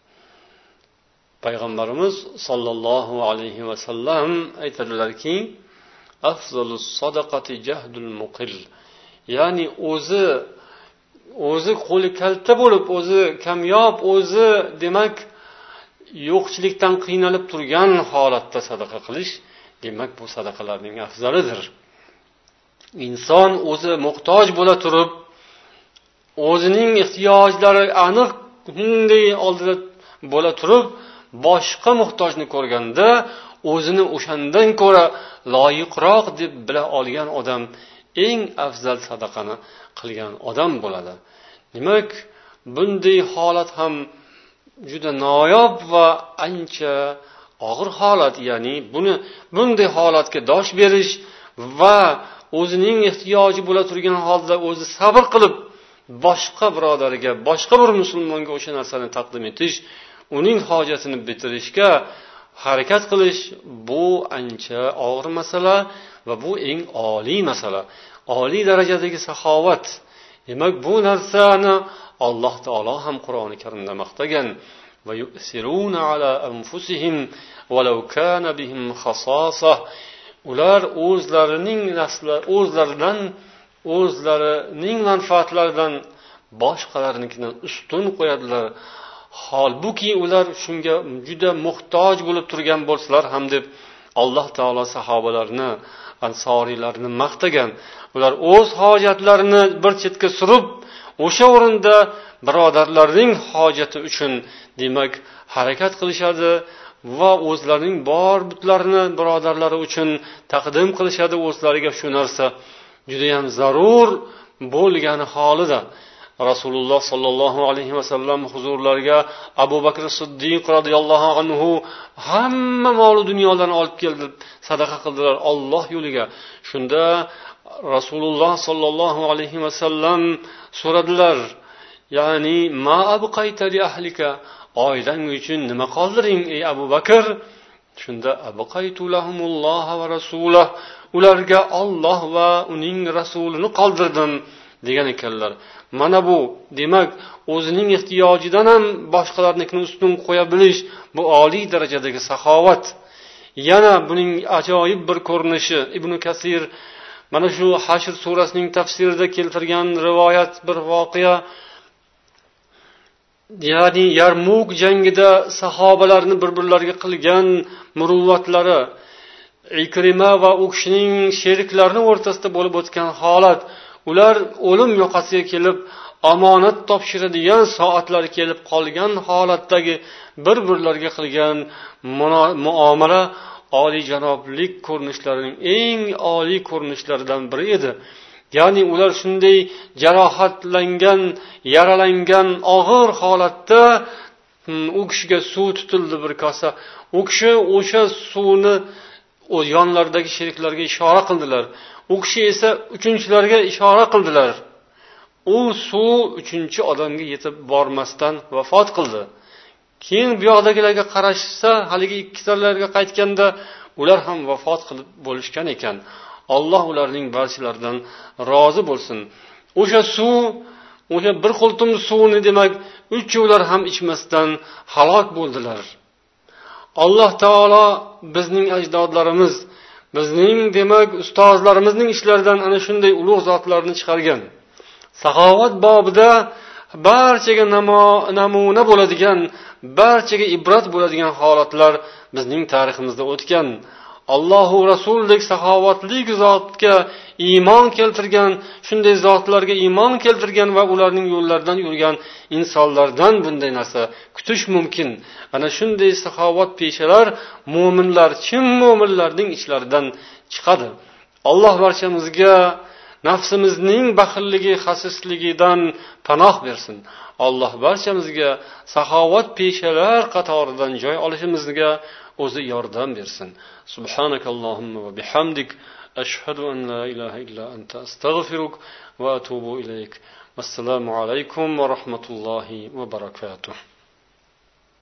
Payg'ambarimiz sollallohu alayhi va sallam aytadilarki, afzalus sadaqati jahdul muqil. Ya'ni o'zi qo'li kalta bo'lib, o'zi kamyob, o'zi demak yo'qchilikdan qiynalib turgan holatda sadaqa qilish, demak bu sadaqalarning afzalidir. Inson o'zi muhtoj bo'la turib, o'zining ehtiyojlari aniq bunday oldida bo'la turib, boshqa muhtojni ko'rganda o'zini o'shandan ko'ra loyiqroq deb bila olgan odam eng afzal sadaqani qilgan odam bo'ladi. Demak, bunday holat ham juda noyob va ancha og'ir holat. Ya'ni bunday holatga dosh berish va o'zining ehtiyoji bo'la turgan holda o'zi sabr qilib boshqa birodariga, boshqa bir musulmonga o'sha narsani taqdim etish, uning hojatini bitirishga harakat qilish, bu ancha og'ir masala va bu eng oliy masala, oliy darajadagi saxovat. Demak, bu narsani Alloh taolo ham Qur'oni Karimda maqtagan. Va yusiruna ala anfusihim walau kana bihim khasasa. Ular o'zlarining manfaatlaridan boshqalarinikidan ustun qo'yadilar. Holbuki ular shunga juda muhtoj bo'lib turgan bo'lsalar ham deb Alloh taolo sahobalarni, ansoriylarni maqtagan. Ular o'z hojatlarini bir chetga surib, o'sha o'rinda birodarlarning hojati uchun demak harakat qilishadi va o'zlarining bor butlarini birodarlari uchun taqdim qilishadi. O'zlariga shu narsa juda ham zarur bo'lgan holida Rasululloh sollallohu alayhi vasallam huzurlariga Abu Bakr Siddiq radhiyallohu anhu hamma mol dunyodan olib keldi, sadaqa qildilar Alloh yo'liga. Shunda Rasululloh sollallohu alayhi vasallam so'radilar, ya'ni ma abqayta li ahlika, oilang uchun nima qoldiring ey Abu Bakr? Shunda abqaytu lahumulloh va rasulah, ularga Alloh va uning rasulini qoldirdim degan ekanlar. Mana bu demak o'zining ehtiyojidan ham boshqalarnikini ustun qo'ya bilish, bu oliy darajadagi saxovat. Yana buning ajoyib bir ko'rinishi Ibn Kasir mana shu Hashr surasining tafsirida keltirgan rivoyat bir voqea. Ya'ni Yarmuk jangida sahobalarni bir-birlariga qilgan muruvvatlari, Ikrima va u kishining sheriklarini o'rtasida bo'lib o'tgan holat, ular o'lim yoqasiga kelib omonat topshiradigan soatlari kelib qolgan holatdagi bir-birlariga qilgan muomala oliyjanoblik ko'rinishlarining eng oliy ko'rinishlaridan biri edi. Ya'ni ular shunday jarohatlangan, yaralangan og'ir holatda u kishiga suv tutildi bir kosa. U kishi o'sha suvni o yonlaridagi sheriklarga ishora qildilar. U kishi esa uchinchilarga ishora qildilar. U suv uchinchi odamga yetib bormasdan vafot qildi. Keyin bu yoqdagilarga qarashsa, haligi ikkisalarga qaytganda ular ham vafot qilib bo'lishgan ekan. Alloh ularning barchalaridan rozi bo'lsin. O'sha suv, o'sha bir qultum suvni demak, uchovlar ham ichmasdan halok bo'ldilar. Alloh taolo bizning ajdodlarimiz, bizning demak ustozlarimizning ishlaridan ana shunday ulug' zotlarni chiqargan. Saxovat bobida barchaga namuna bo'ladigan, barchaga ibrat bo'ladigan holatlar bizning tariximizda o'tgan. Allohu Rasuldek saxovatli zotga iymon keltirgan, shunday zotlarga iymon keltirgan va ularning yo'llaridan yurgan insonlardan bunday narsa kutish mumkin. Ana shunday saxovat peshalar mu'minlar, chin mu'minlarning ichlaridan chiqadi. Alloh barchamizga nafsimizning baxilligi, xasisligidan panoh bersin. Alloh barchamizga saxovat peshalar qatoridan joy olishimizga o'zi yordam bersin. Subhanakallohumma va bihamdik ashhadu an la ilaha illa anta astaghfiruk va atubu ilayk. Assalomu alaykum va rahmatullohi va barakatuh.